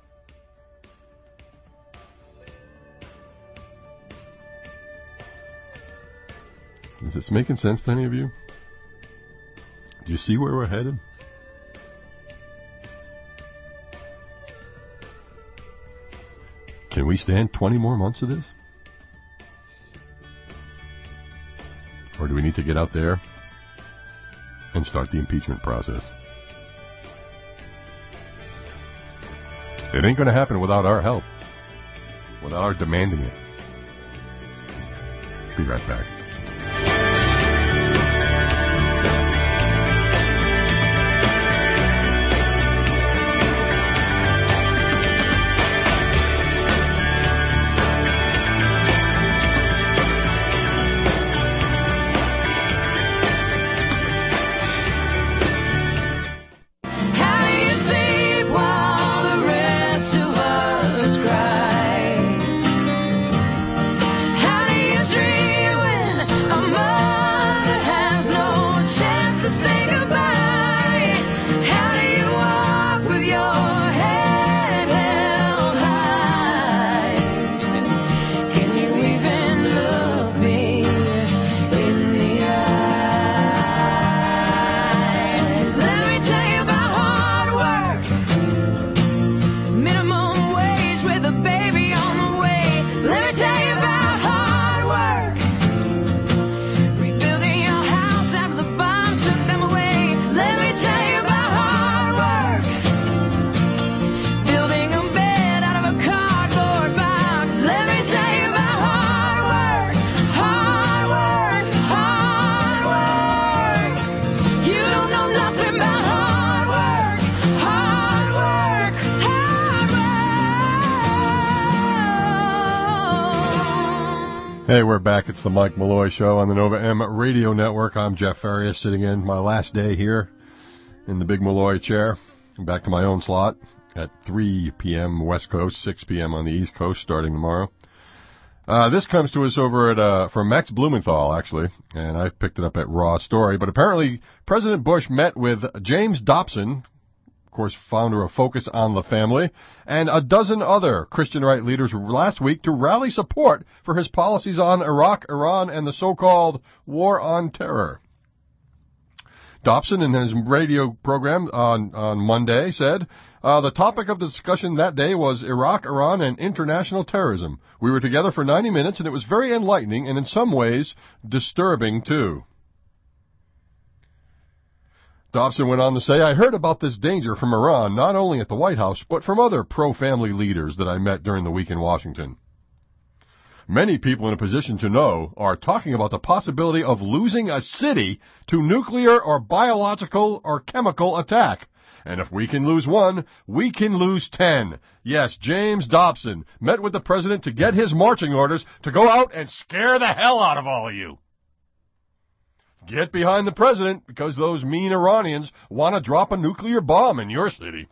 Is this making sense to any of you? Do you see where we're headed? Can we stand twenty more months of this? Or do we need to get out there and start the impeachment process? It ain't going to happen without our help, without our demanding it. Be right back. How do you dream when Hey, we're back. It's the Mike Malloy Show on the Nova M Radio Network. I'm Jeff Farias, sitting in my last day here in the Big Malloy chair. I'm back to my own slot at three p.m. West Coast, six p.m. on the East Coast, starting tomorrow. Uh, this comes to us over at uh, from Max Blumenthal, actually, and I picked it up at Raw Story. But apparently, President Bush met with James Dobson, of course, founder of Focus on the Family, and a dozen other Christian right leaders last week to rally support for his policies on Iraq, Iran, and the so-called War on Terror. Dobson, in his radio program on, on Monday, said, uh, the topic of the discussion that day was Iraq, Iran, and international terrorism. We were together for ninety minutes, and it was very enlightening and in some ways disturbing, too. Dobson went on to say, I heard about this danger from Iran, not only at the White House, but from other pro-family leaders that I met during the week in Washington. Many people in a position to know are talking about the possibility of losing a city to nuclear or biological or chemical attack. And if we can lose one, we can lose ten. Yes, James Dobson met with the president to get his marching orders to go out and scare the hell out of all of you. Get behind the president because those mean Iranians want to drop a nuclear bomb in your city.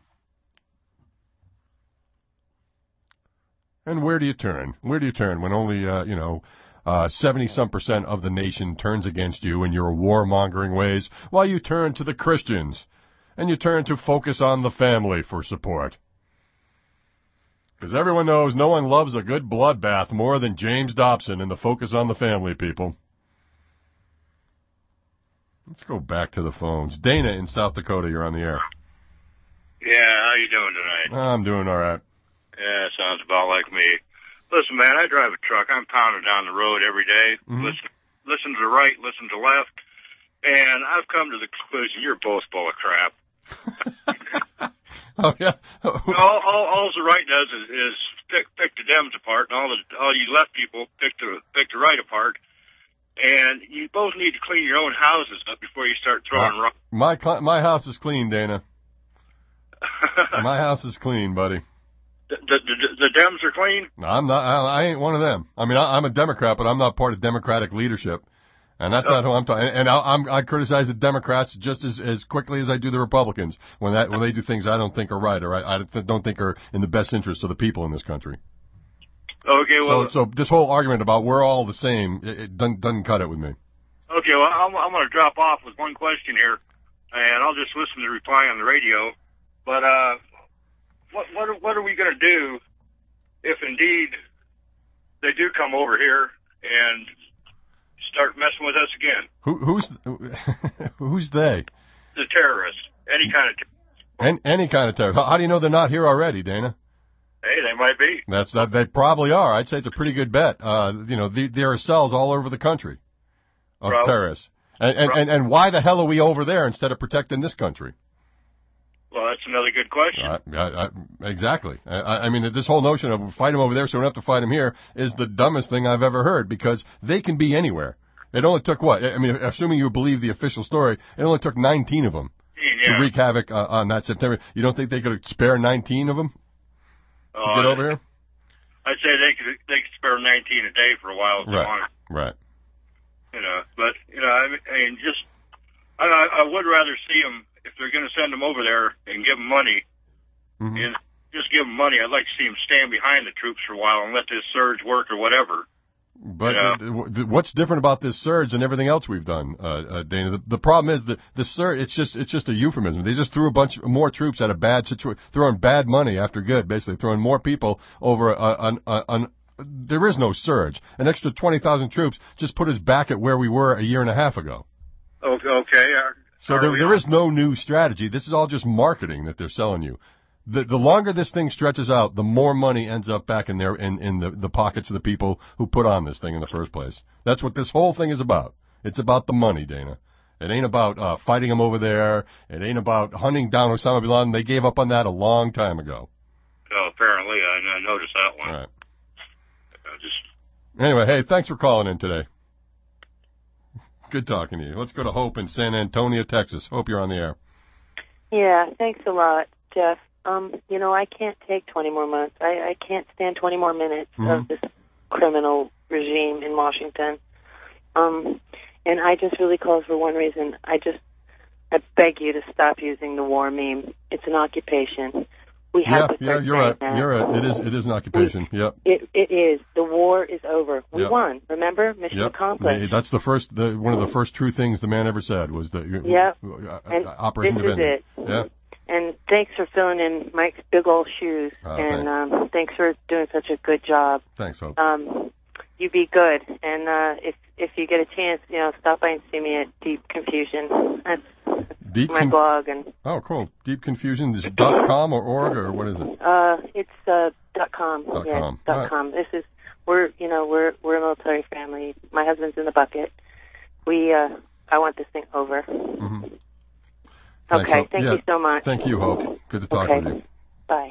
And where do you turn? Where do you turn when only, uh, you know, uh, seventy-some percent of the nation turns against you in your warmongering ways, while you turn to the Christians and you turn to Focus on the Family for support? Because everyone knows no one loves a good bloodbath more than James Dobson and the Focus on the Family people. Let's go back to the phones. Dana in South Dakota, you're on the air. Yeah, how you doing tonight? I'm doing all right. Yeah, sounds about like me. Listen, man, I drive a truck. I'm pounding down the road every day. Mm-hmm. Listen, listen to the right, listen to left, and I've come to the conclusion you're both full of crap. Oh yeah. all, all, all the right does is, is pick, pick the Dems apart, and all the all you left people pick the pick the right apart. And you both need to clean your own houses up before you start throwing uh, rocks. My my house is clean, Dana. My house is clean, buddy. The, the, the, the Dems are clean? I'm not. I, I ain't one of them. I mean, I, I'm a Democrat, but I'm not part of Democratic leadership, and that's oh. not who I'm talking. And I, I'm, I criticize the Democrats just as, as quickly as I do the Republicans when that when they do things I don't think are right or I, I don't think are in the best interest of the people in this country. Okay, well, so so this whole argument about we're all the same, it, it doesn't doesn't cut it with me. Okay, well, I'm, I'm going to drop off with one question here, and I'll just listen to the reply on the radio. But uh. What what are, what are we going to do if indeed they do come over here and start messing with us again? Who who's who's they? The terrorists, any kind of terrorists. Any, any kind of terrorist. How, how do you know they're not here already, Dana? Hey, they might be. That's that. They probably are. I'd say it's a pretty good bet. Uh, you know, the, there are cells all over the country of Probably. terrorists. And and, and and why the hell are we over there instead of protecting this country? Well, that's another good question. Uh, I, I, exactly. I, I mean, this whole notion of fight them over there so we don't have to fight them here is the dumbest thing I've ever heard because they can be anywhere. It only took what? I mean, assuming you believe the official story, it only took nineteen of them yeah. to wreak havoc uh, on that September. You don't think they could spare nineteen of them to uh, get over here? I'd say they could they could spare nineteen a day for a while if right. they wanted. Right. You know, but you know, I mean, I mean just I, I would rather see them. If they're going to send them over there and give them money, mm-hmm. and just give them money, I'd like to see them stand behind the troops for a while and let this surge work or whatever. But you know? What's different about this surge and everything else we've done, uh, uh, Dana? The, the problem is that the surge, it's just it's just a euphemism. They just threw a bunch more troops at a bad situation, throwing bad money after good, basically throwing more people over a, an, a, an. There is no surge. An extra twenty thousand troops just put us back at where we were a year and a half ago. Okay. okay. So there, there is no new strategy. This is all just marketing that they're selling you. The, the longer this thing stretches out, the more money ends up back in their in, in the, the pockets of the people who put on this thing in the first place. That's what this whole thing is about. It's about the money, Dana. It ain't about uh, fighting them over there. It ain't about hunting down Osama bin Laden. They gave up on that a long time ago. Oh, apparently. I, I noticed that one. All right. I just... Anyway, hey, thanks for calling in today. Good talking to you. Let's go to Hope in San Antonio, Texas. Hope you're on the air. Yeah, thanks a lot, Jeff. Um, you know, I can't take twenty more months. I, I can't stand twenty more minutes mm-hmm. of this criminal regime in Washington. Um, and I just really call for one reason. I just I beg you to stop using the war meme. It's an occupation. We have yeah, to yeah, you're right. that. You're right. It is. It is an occupation. We, yep. It it is. The war is over. We yep. won. Remember, mission yep. accomplished. That's the first. The, one of the first true things the man ever said was that. Yep. Uh, and Operation this Divinity. is it. Yeah. And thanks for filling in Mike's big old shoes. Uh, and thanks. Um, thanks for doing such a good job. Thanks, Hope. Um, you be good. And uh, if if you get a chance, you know, stop by and see me at Deep Confusion. That's Deep my con- blog. And oh, cool. Deep Confusion is dot com or org or what is it? uh, it's uh, dot com. Dot yeah, com. Dot Right. com. This is we're you know we're we're a military family. My husband's in the bucket. We uh, I want this thing over. Mm-hmm. Okay, Hope. thank yeah. you so much. Thank you, Hope. Good to talk okay. with you. Bye.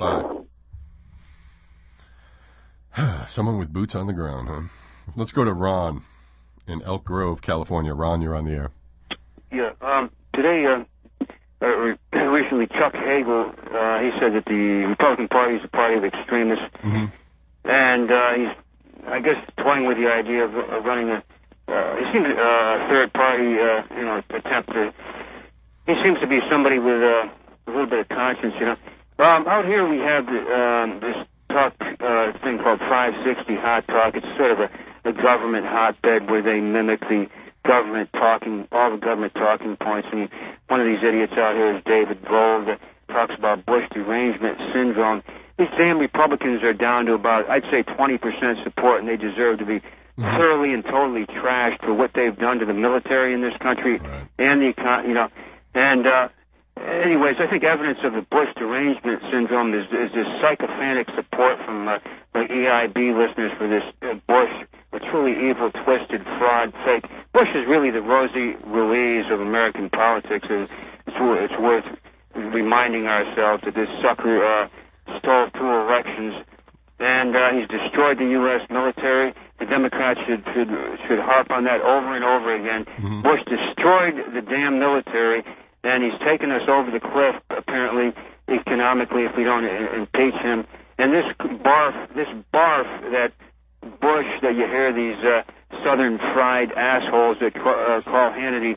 Bye. Someone with boots on the ground, huh? Let's go to Ron in Elk Grove, California. Ron, you're on the air. Yeah. Um, today, uh, uh, recently, Chuck Hagel, uh, he said that the Republican Party is a party of extremists, mm-hmm. and uh, he's, I guess, toying with the idea of, of running a. Uh, he seems a uh, third party, uh, you know, attempt to. He seems to be somebody with uh, a little bit of conscience, you know. Um, out here we have the, um, this talk uh, thing called five sixty Hot Talk. It's sort of a, a government hotbed where they mimic the government talking, all the government talking points. And one of these idiots out here is David Vold that talks about Bush derangement syndrome. These damn Republicans are down to about, I'd say, twenty percent support, and they deserve to be mm-hmm. thoroughly and totally trashed for what they've done to the military in this country right. and the econ, you know. And, uh, anyways, I think evidence of the Bush derangement syndrome is, is this sycophantic support from uh, the E I B listeners for this uh, Bush, a truly evil, twisted, fraud, fake. Bush is really the Rosie Ruiz of American politics. And it's, it's worth reminding ourselves that this sucker uh, stole two elections, and uh, he's destroyed the U S military. The Democrats should, should, should harp on that over and over again. Mm-hmm. Bush destroyed the damn military. And he's taken us over the cliff, apparently, economically, if we don't impeach him. And this barf, this barf that Bush, that you hear these uh, southern fried assholes that call, uh, call Hannity.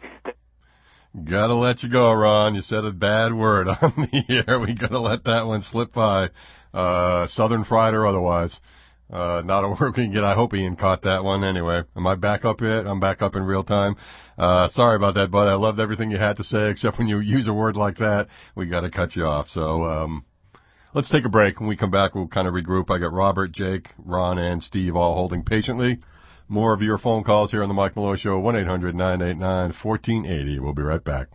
Gotta let you go, Ron. You said a bad word on the air. We gotta let that one slip by. Uh, southern fried or otherwise. Uh, not a word we can get. I hope Ian caught that one anyway. Am I back up yet? I'm back up in real time. Uh, sorry about that, bud. I loved everything you had to say, except when you use a word like that, we gotta cut you off. So, um, let's take a break. When we come back, we'll kind of regroup. I got Robert, Jake, Ron, and Steve all holding patiently. More of your phone calls here on the Mike Malloy Show, one eight hundred nine eight nine one four eight zero. We'll be right back.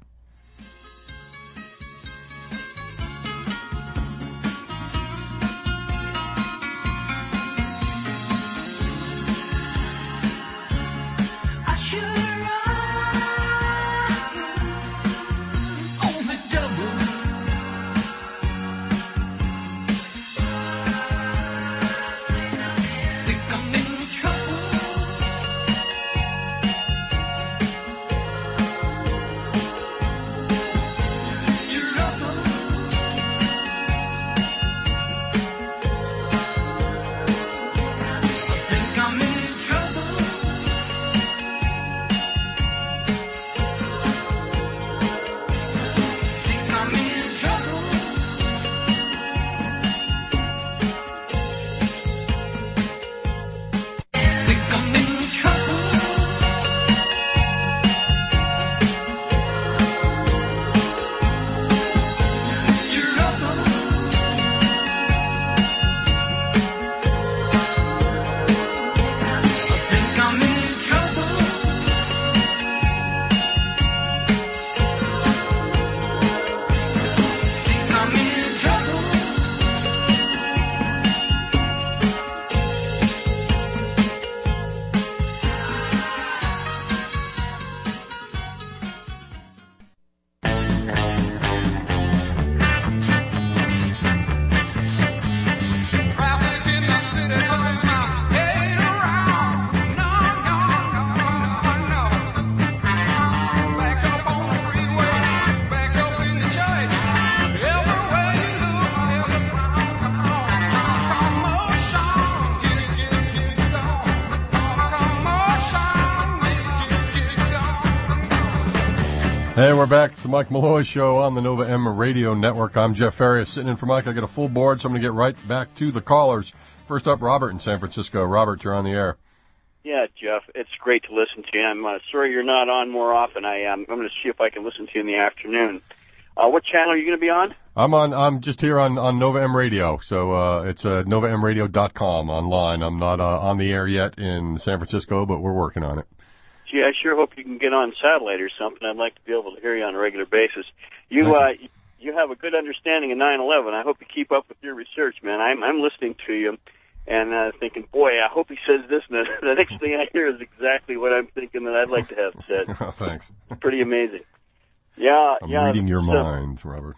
Hey, we're back. It's the Mike Malloy Show on the Nova M Radio Network. I'm Jeff Farias, sitting in for Mike. I got a full board, so I'm going to get right back to the callers. First up, Robert in San Francisco. Robert, you're on the air. Yeah, Jeff, it's great to listen to you. I'm uh, sorry you're not on more often. I am. I'm going to see if I can listen to you in the afternoon. Uh, what channel are you going to be on? I'm on. I'm just here on, on Nova M Radio, so uh, it's uh, nova m radio dot com online. I'm not uh, on the air yet in San Francisco, but we're working on it. Gee, I sure hope you can get on satellite or something. I'd like to be able to hear you on a regular basis. You uh, you have a good understanding of nine eleven. I hope you keep up with your research, man. I'm I'm listening to you and uh, thinking, boy, I hope he says this. And the next thing I hear is exactly what I'm thinking that I'd like to have said. Oh, thanks. It's pretty amazing. Yeah, I'm yeah. reading your so, mind, Robert.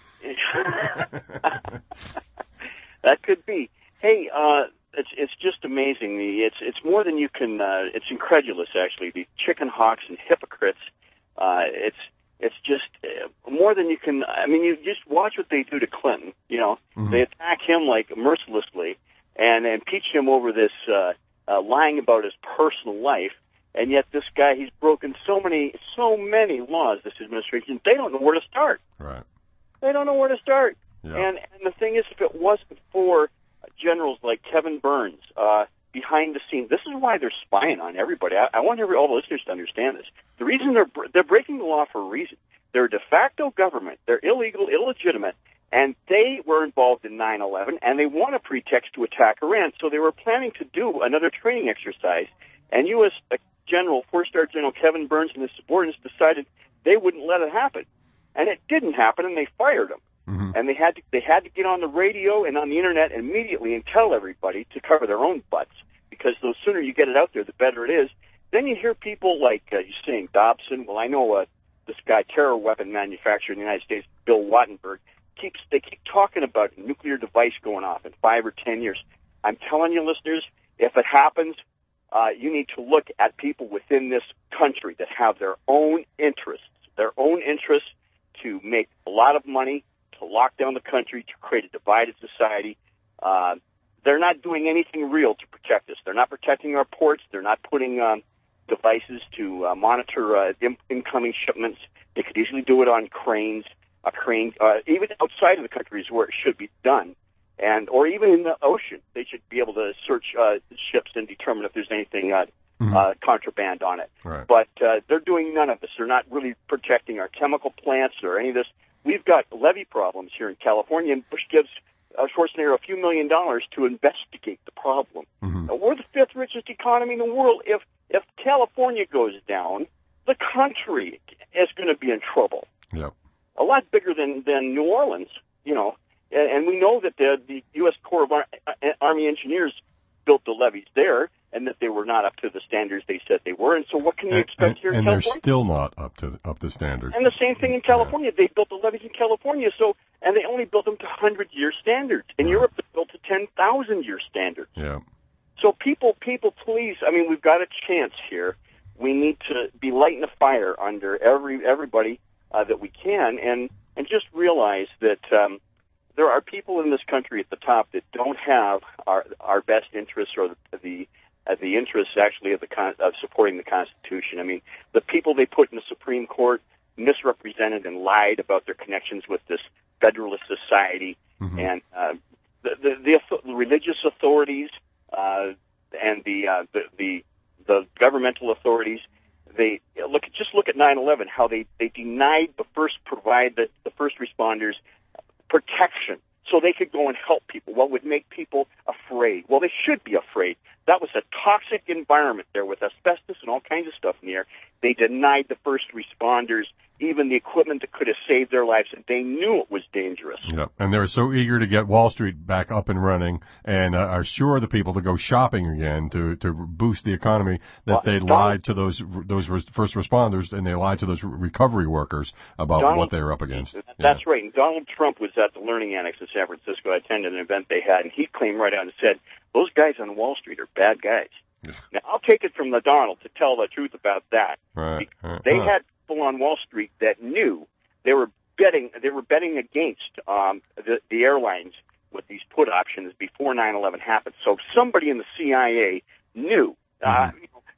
That could be. Hey, uh, it's it's just amazing. The it's it's more than you can. Uh, it's incredulous, actually. The chicken hawks and hypocrites. Uh, it's it's just uh, more than you can. I mean, you just watch what they do to Clinton. You know, mm-hmm. They attack him like mercilessly and impeach him over this uh, uh, lying about his personal life. And yet this guy, he's broken so many, so many laws, this administration, they don't know where to start. Right. They don't know where to start. Yeah. And, and the thing is, if it wasn't for generals like Kevin Burns uh, behind the scenes, this is why they're spying on everybody. I, I want every, all the listeners to understand this. The reason they're they're breaking the law for a reason. They're a de facto government. They're illegal, illegitimate, and they were involved in nine eleven, and they want a pretext to attack Iran. So they were planning to do another training exercise. And U S General, four-star General Kevin Burns and his subordinates decided they wouldn't let it happen, and it didn't happen, and they fired him. Mm-hmm. And they had to they had to get on the radio and on the internet immediately and tell everybody to cover their own butts, because the sooner you get it out there, the better it is. Then you hear people like uh, you're saying Dobson. Well, I know uh, this guy, terror weapon manufacturer in the United States, Bill Wattenberg, keeps they keep talking about a nuclear device going off in five or ten years. I'm telling you, listeners, if it happens, Uh, you need to look at people within this country that have their own interests, their own interests to make a lot of money, to lock down the country, to create a divided society. Uh, they're not doing anything real to protect us. They're not protecting our ports. They're not putting um, devices to uh, monitor uh, in- incoming shipments. They could easily do it on cranes, a crane, uh, even outside of the country is where it should be done. And or even in the ocean, they should be able to search uh, ships and determine if there's anything uh, mm-hmm. uh, contraband on it. Right. But uh, they're doing none of this. They're not really protecting our chemical plants or any of this. We've got levee problems here in California, and Bush gives uh, Schwarzenegger a few million dollars to investigate the problem. Mm-hmm. Now, we're the fifth richest economy in the world. If if California goes down, the country is going to be in trouble. Yep. A lot bigger than than New Orleans, you know. And we know that the, the U S Corps of Ar- Army Engineers built the levees there, and that they were not up to the standards they said they were. And so, what can you and, expect and, here in and California? And they're still not up to up to standard. And the same thing in California. Yeah. They built the levees in California, so and they only built them to hundred-year standards. In yeah. Europe, they built to ten thousand-year standards. Yeah. So, people, people, please. I mean, we've got a chance here. We need to be lighting a fire under every everybody uh, that we can, and and just realize that. Um, There are people in this country at the top that don't have our our best interests or the the, uh, the interests actually of the con- of supporting the Constitution. I mean, the people they put in the Supreme Court misrepresented and lied about their connections with this Federalist Society, mm-hmm. and uh, the, the the the religious authorities uh, and the, uh, the the the governmental authorities. They look just look at nine eleven, how they they denied the first provide the, the first responders protection so they could go and help people. What would make people afraid? Well, they should be afraid. That was a toxic environment there with asbestos and all kinds of stuff in the air. They denied the first responders even the equipment that could have saved their lives, and they knew it was dangerous. Yep. And they were so eager to get Wall Street back up and running and uh, assure the people to go shopping again to, to boost the economy that well, they Donald, lied to those those first responders and they lied to those recovery workers about Donald, what they were up against. That's yeah. right. And Donald Trump was at the Learning Annex in San Francisco. I attended an event they had, and he claimed right out and said, those guys on Wall Street are bad guys. Now, I'll take it from the Donald to tell the truth about that. Right. right. They right. had people on Wall Street that knew they were betting they were betting against um, the, the airlines with these put options before nine eleven happened. So somebody in the C I A knew. Mm-hmm. Uh, you know,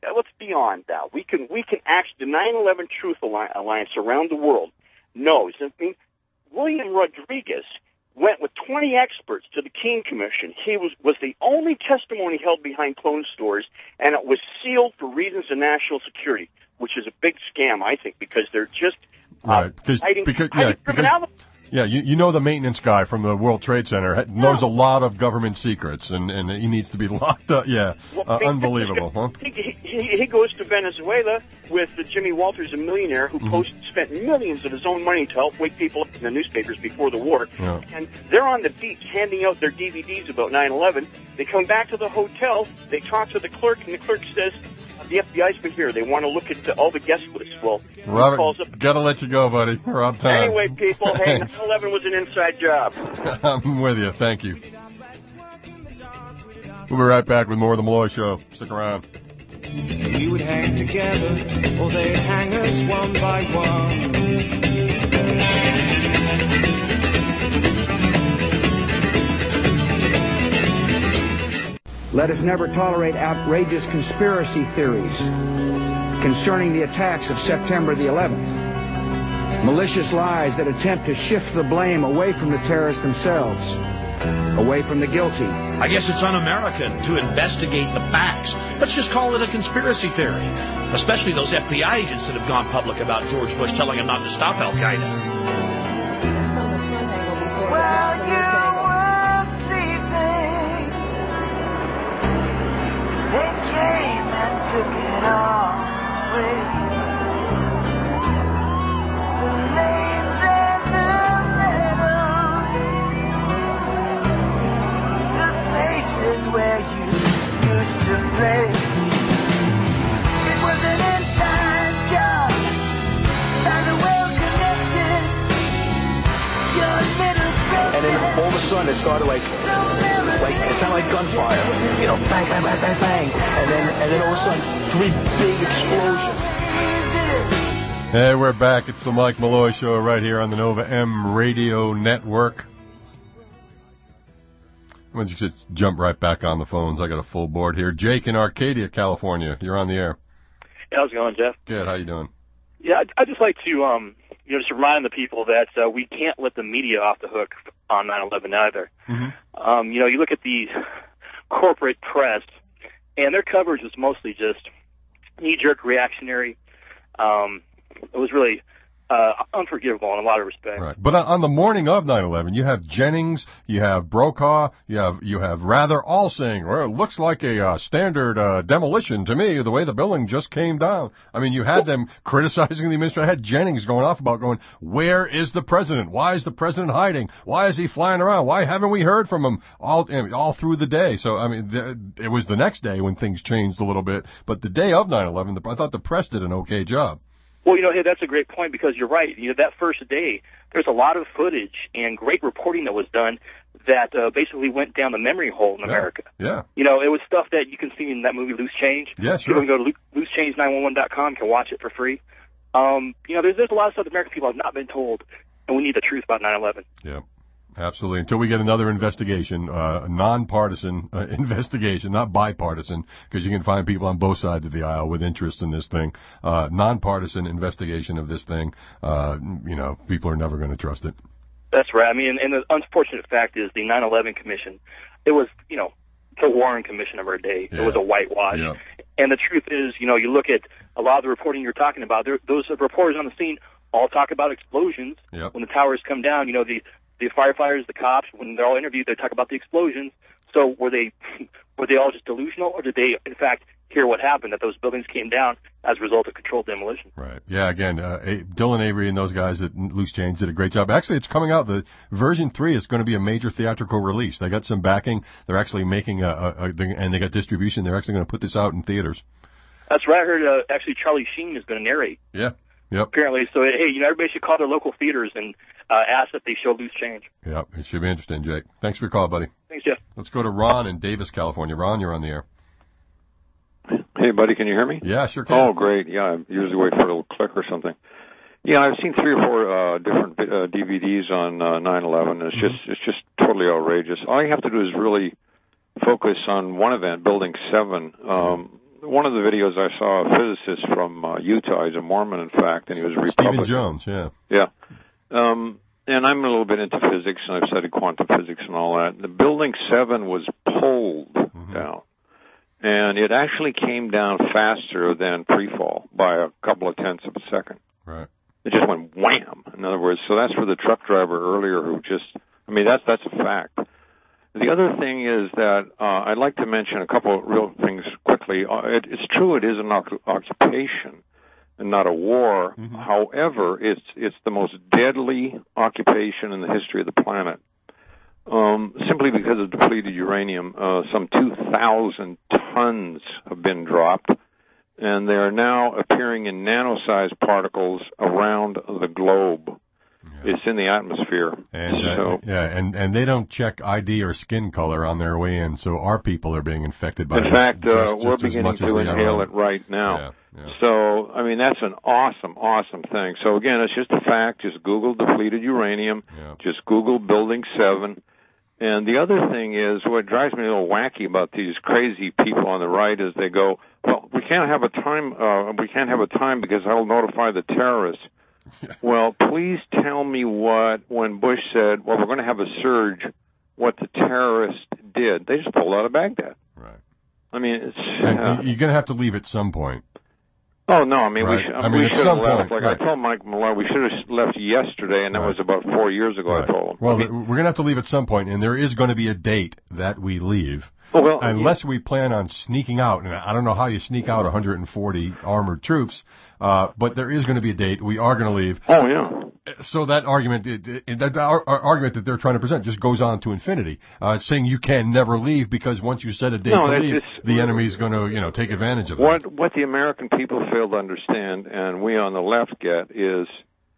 let's be on that. We can we can actually the nine eleven Truth Alliance around the world knows. I mean, William Rodriguez went with twenty experts to the Keene Commission. He was was the only testimony held behind closed doors, and it was sealed for reasons of national security, which is a big scam, I think, because they're just uh, right. hiding, because, hiding yeah, criminality. Because, yeah, you, you know the maintenance guy from the World Trade Center knows a lot of government secrets, and, and he needs to be locked up. Yeah, Well, uh, I mean, unbelievable, huh? He, he, he goes to Venezuela with the Jimmy Walters, a millionaire who Mhm. post, spent millions of his own money to help wake people up in the newspapers before the war. Yeah. And they're on the beach handing out their D V Ds about nine eleven. They come back to the hotel, they talk to the clerk, and the clerk says, the F B I's been here. They want to look at all the guest lists. Well, he Robert, calls up. gotta let you go, buddy. We're on time. Anyway, people, hey, Thanks. nine eleven was an inside job. I'm with you. Thank you. We'll be right back with more of the Malloy Show. Stick around. We would hang together, or they'd hang us one by one. Let us never tolerate outrageous conspiracy theories concerning the attacks of September the eleventh. Malicious lies that attempt to shift the blame away from the terrorists themselves, away from the guilty. I guess it's un-American to investigate the facts. Let's just call it a conspiracy theory, especially those F B I agents that have gone public about George Bush telling them not to stop Al-Qaeda. Well, you were sleeping. They came and took it all away. The names and the medals, the places where you used to play. It was an inside job, by the well connected. Your little And then all of a sudden it started like, like it sounded like gunfire, you know, bang, bang, bang, bang, bang, and then and then all of a sudden three big explosions. Hey, we're back. It's the Mike Malloy Show right here on the Nova M Radio Network. Why don't you just jump right back on the phones? I got a full board here. Jake in Arcadia, California. You're on the air. Hey, how's it going, Jeff? Good. How you doing? Yeah, I'd, I'd just like to, um, you know, just remind the people that uh, we can't let the media off the hook on nine eleven either. Mm-hmm. Um, you know, you look at the corporate press, and their coverage was mostly just knee-jerk reactionary. Um, it was really uh, unforgivable in a lot of respects. Right. But on the morning of nine eleven, you have Jennings, you have Brokaw, you have you have Rather, all saying, well, it looks like a uh, standard uh, demolition to me, the way the building just came down. I mean, you had them criticizing the administration. I had Jennings going off about going, where is the president? Why is the president hiding? Why is he flying around? Why haven't we heard from him all all through the day? So, I mean, the, it was the next day when things changed a little bit. But the day of nine eleven, the, I thought the press did an okay job. Well, you know, hey, that's a great point because you're right. You know, that first day, there's a lot of footage and great reporting that was done that uh, basically went down the memory hole in Yeah. America. Yeah. You know, it was stuff that you can see in that movie Loose Change. Yeah, sure. People can go to loose change nine one one dot com, can watch it for free. Um, you know, there's there's a lot of stuff that American people have not been told, and we need the truth about nine eleven. Yeah. Absolutely. Until we get another investigation, uh, a nonpartisan uh, investigation, not bipartisan, because you can find people on both sides of the aisle with interest in this thing. Uh, nonpartisan investigation of this thing, uh, you know, people are never going to trust it. That's right. I mean, and the unfortunate fact is the nine eleven Commission, it was, you know, the Warren Commission of our day. Yeah. It was a whitewash. Yeah. And the truth is, you know, you look at a lot of the reporting you're talking about, there, those reporters on the scene all talk about explosions. Yep. When the towers come down, you know, the the firefighters, the cops, when they're all interviewed, they talk about the explosions. So were they were they all just delusional, or did they, in fact, hear what happened, that those buildings came down as a result of controlled demolition? Right. Yeah, again, uh, A- Dylan Avery and those guys at Loose Change did a great job. Actually, it's coming out. The version three is going to be a major theatrical release. They got some backing. They're actually making a, a, a and they got distribution. They're actually going to put this out in theaters. That's right. I heard uh, actually Charlie Sheen is going to narrate. Yeah. Yep. Apparently. So, hey, you know, everybody should call their local theaters and uh, ask if they show Loose Change. Yep. It should be interesting, Jake. Thanks for your call, buddy. Thanks, Jeff. Let's go to Ron in Davis, California. Ron, you're on the air. Hey, buddy, can you hear me? Yeah, sure can. Oh, great. Yeah, I usually wait for a little click or something. Yeah, I've seen three or four uh, different uh, D V Ds on uh, nine eleven. It's just it's just totally outrageous. All you have to do is really focus on one event, Building seven. Um, one of the videos I saw a physicist from uh, Utah. He's a Mormon, in fact, and he was a Republican. Stephen Jones, yeah. Yeah. Um, and I'm a little bit into physics, and I've studied quantum physics and all that. The Building seven was pulled mm-hmm. down, and it actually came down faster than pre-fall by a couple of tenths of a second. Right. It just went wham, in other words. So that's for the truck driver earlier who just, I mean, that's that's a fact. The other thing is that uh, I'd like to mention a couple of real things quickly. Uh, it, it's true it is an occupation and not a war. Mm-hmm. However, it's it's the most deadly occupation in the history of the planet. Um, simply because of depleted uranium, uh, some two thousand tons have been dropped, and they are now appearing in nano-sized particles around the globe. Yeah. It's in the atmosphere. And, uh, so, yeah, and, and they don't check I D or skin color on their way in, so our people are being infected by it. In fact, just, uh, just we're beginning to inhale it right now. Yeah, yeah. So, I mean, that's an awesome, awesome thing. So, again, it's just a fact. Just Google depleted uranium. Yeah. Just Google Building seven. And the other thing is, what drives me a little wacky about these crazy people on the right is they go, well, we can't have a time, uh, we can't have a time because I'll notify the terrorists. Well, please tell me what, when Bush said, well, we're going to have a surge, what the terrorists did. They just pulled out of Baghdad. Right. I mean, it's... And Uh, you're going to have to leave at some point. Oh, no, I mean, right. we, sh- I mean, we at should some have left. point, Like right. I told Mike Malone, we should have left yesterday, and that right. was about four years ago, right. I told him. Well, I mean, we're going to have to leave at some point, and there is going to be a date that we leave. Oh, well, unless we plan on sneaking out, and I don't know how you sneak out one hundred forty armored troops, uh, but there is going to be a date. We are going to leave. Oh, yeah. So that argument, it, it, that our, our argument that they're trying to present just goes on to infinity, uh, saying you can never leave because once you set a date No, to it's- leave, it's- the enemy's going to, you know, take advantage of What that. what the American people fail to understand, and we on the left get, is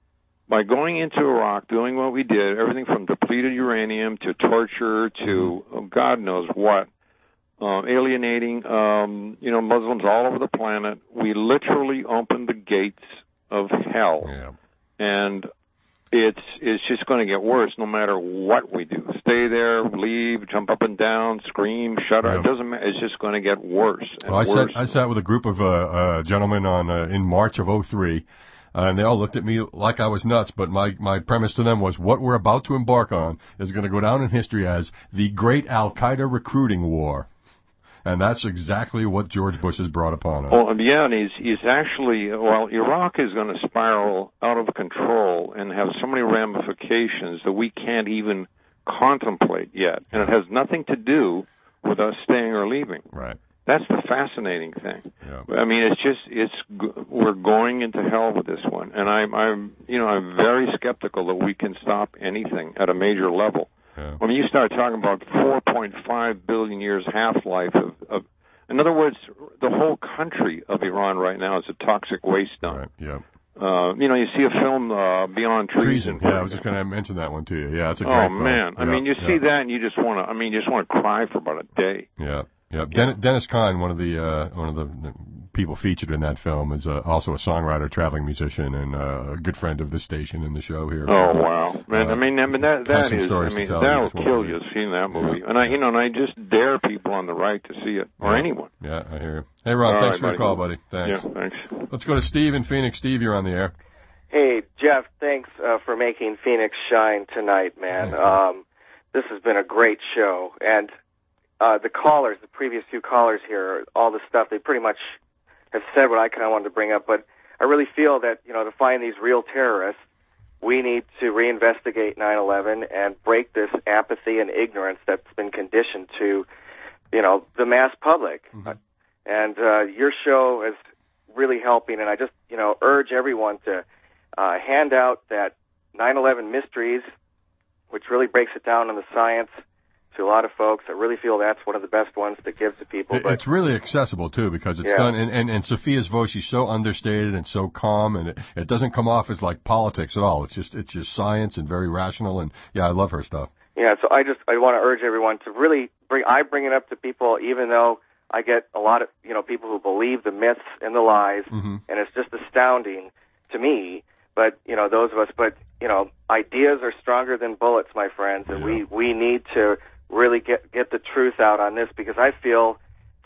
by going into Iraq, doing what we did, everything from depleted uranium to torture to oh, God knows what, uh, alienating, um, you know, Muslims all over the planet, we literally opened the gates of hell, Yeah. and it's it's just going to get worse no matter what we do. Stay there, leave, jump up and down, scream, shudder. Yeah. It doesn't matter. It's just going to get worse and Well, I worse. sat I sat with a group of uh, uh, gentlemen on uh, in March of oh three, uh, and they all looked at me like I was nuts. But my my premise to them was, what we're about to embark on is going to go down in history as the Great Al Qaeda Recruiting War, and that's exactly what George Bush has brought upon us. Well, yeah, and he's, he's actually, well, Iraq is going to spiral out of control and have so many ramifications that we can't even contemplate yet. And it has nothing to do with us staying or leaving. Right. That's the fascinating thing. Yeah. I mean, it's just, it's, g- we're going into hell with this one. And I'm, I'm, you know, I'm very skeptical that we can stop anything at a major level. Yeah. I mean, you start talking about four point five billion years half-life of, of, in other words, the whole country of Iran right now is a toxic waste dump. Right. Yeah. Uh, you know, you see a film, uh, Beyond Treason. Yeah, I was just going to mention that one to you. Yeah, it's a great Oh, film. man. I Yeah, mean, you yeah. see that and you just want to, I mean, you just want to cry for about a day. Yeah, yeah. Den- Dennis Kahn, one of the uh, one of the people featured in that film, is uh, also a songwriter, traveling musician, and uh, a good friend of the station and the show here. Oh, So, wow. Man, uh, I mean, I mean that, has that some is, I stories to mean, tell. that You will just won't kill believe you it. seeing that movie. Yeah. And I, you know, and I just dare people on the right to see it, or Yeah. anyone. Yeah, I hear you. Hey, Rob, All thanks right, for your call, buddy. Thanks. Yeah, thanks. Let's go to Steve in Phoenix. Steve, you're on the air. Hey, Jeff, thanks uh, for making Phoenix shine tonight, man. Thanks, um, this has been a great show. And uh, the callers, the previous few callers here, all the stuff, they pretty much have said what I kind of wanted to bring up. But I really feel that, you know, to find these real terrorists, we need to reinvestigate nine eleven and break this apathy and ignorance that's been conditioned to, you know, the mass public. Mm-hmm. And uh, your show is really helping, and I just, you know, urge everyone to uh, hand out that nine eleven Mysteries, which really breaks it down on the science to a lot of folks. I really feel that's one of the best ones to give to people. It- But it's really accessible, too, because it's Yeah. done, and, and, and Sophia's voice, she's so understated and so calm, and it, it doesn't come off as like politics at all. It's just, it's just science and very rational, and yeah, I love her stuff. yeah, so I just I want to urge everyone to really bring. I bring it up to people, even though I get a lot of, you know, people who believe the myths and the lies, Mm-hmm. and it's just astounding to me. But, you know, those of us, but, you know, ideas are stronger than bullets, my friends, and we, we need to really get, get the truth out on this, because I feel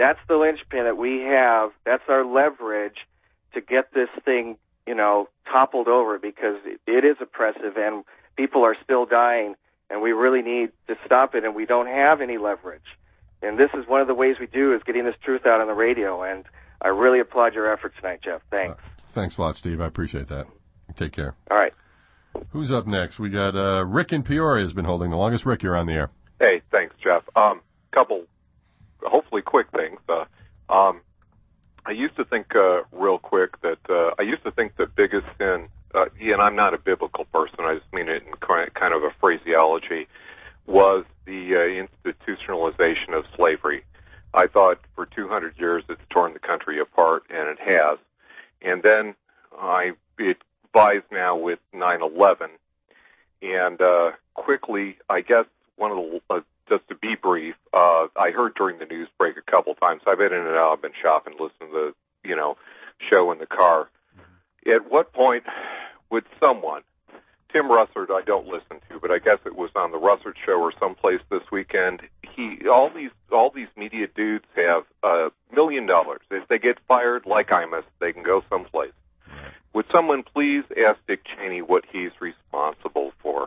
That's the linchpin that we have. That's our leverage to get this thing, you know, toppled over, because it, it is oppressive and people are still dying, and we really need to stop it, and we don't have any leverage. And this is one of the ways we do, is getting this truth out on the radio, and I really applaud your efforts tonight, Jeff. Thanks. Uh, thanks a lot, Steve. I appreciate that. Take care. All right. Who's up next? We got uh, Rick in Peoria has been holding the longest. Rick, you're on the air. Hey, thanks, Jeff. Um, couple, hopefully quick things. Uh, um, I used to think, uh, real quick, that uh, I used to think the biggest sin, uh, and I'm not a biblical person, I just mean it in kind of a phraseology, was the uh, institutionalization of slavery. I thought for two hundred years it's torn the country apart, and it has. And then I it buys now with nine eleven. And uh, quickly, I guess one of the, uh, just to be brief, uh, I heard during the news break a couple times. I've been in and out, I've been shopping, listening to the, you know, show in the car. At what point would someone, Tim Russert, I don't listen to, but I guess it was on the Russert show or someplace this weekend. He, all these, all these media dudes have a million dollars. If they get fired, like Imus, they can go someplace. Would someone please ask Dick Cheney what he's responsible for?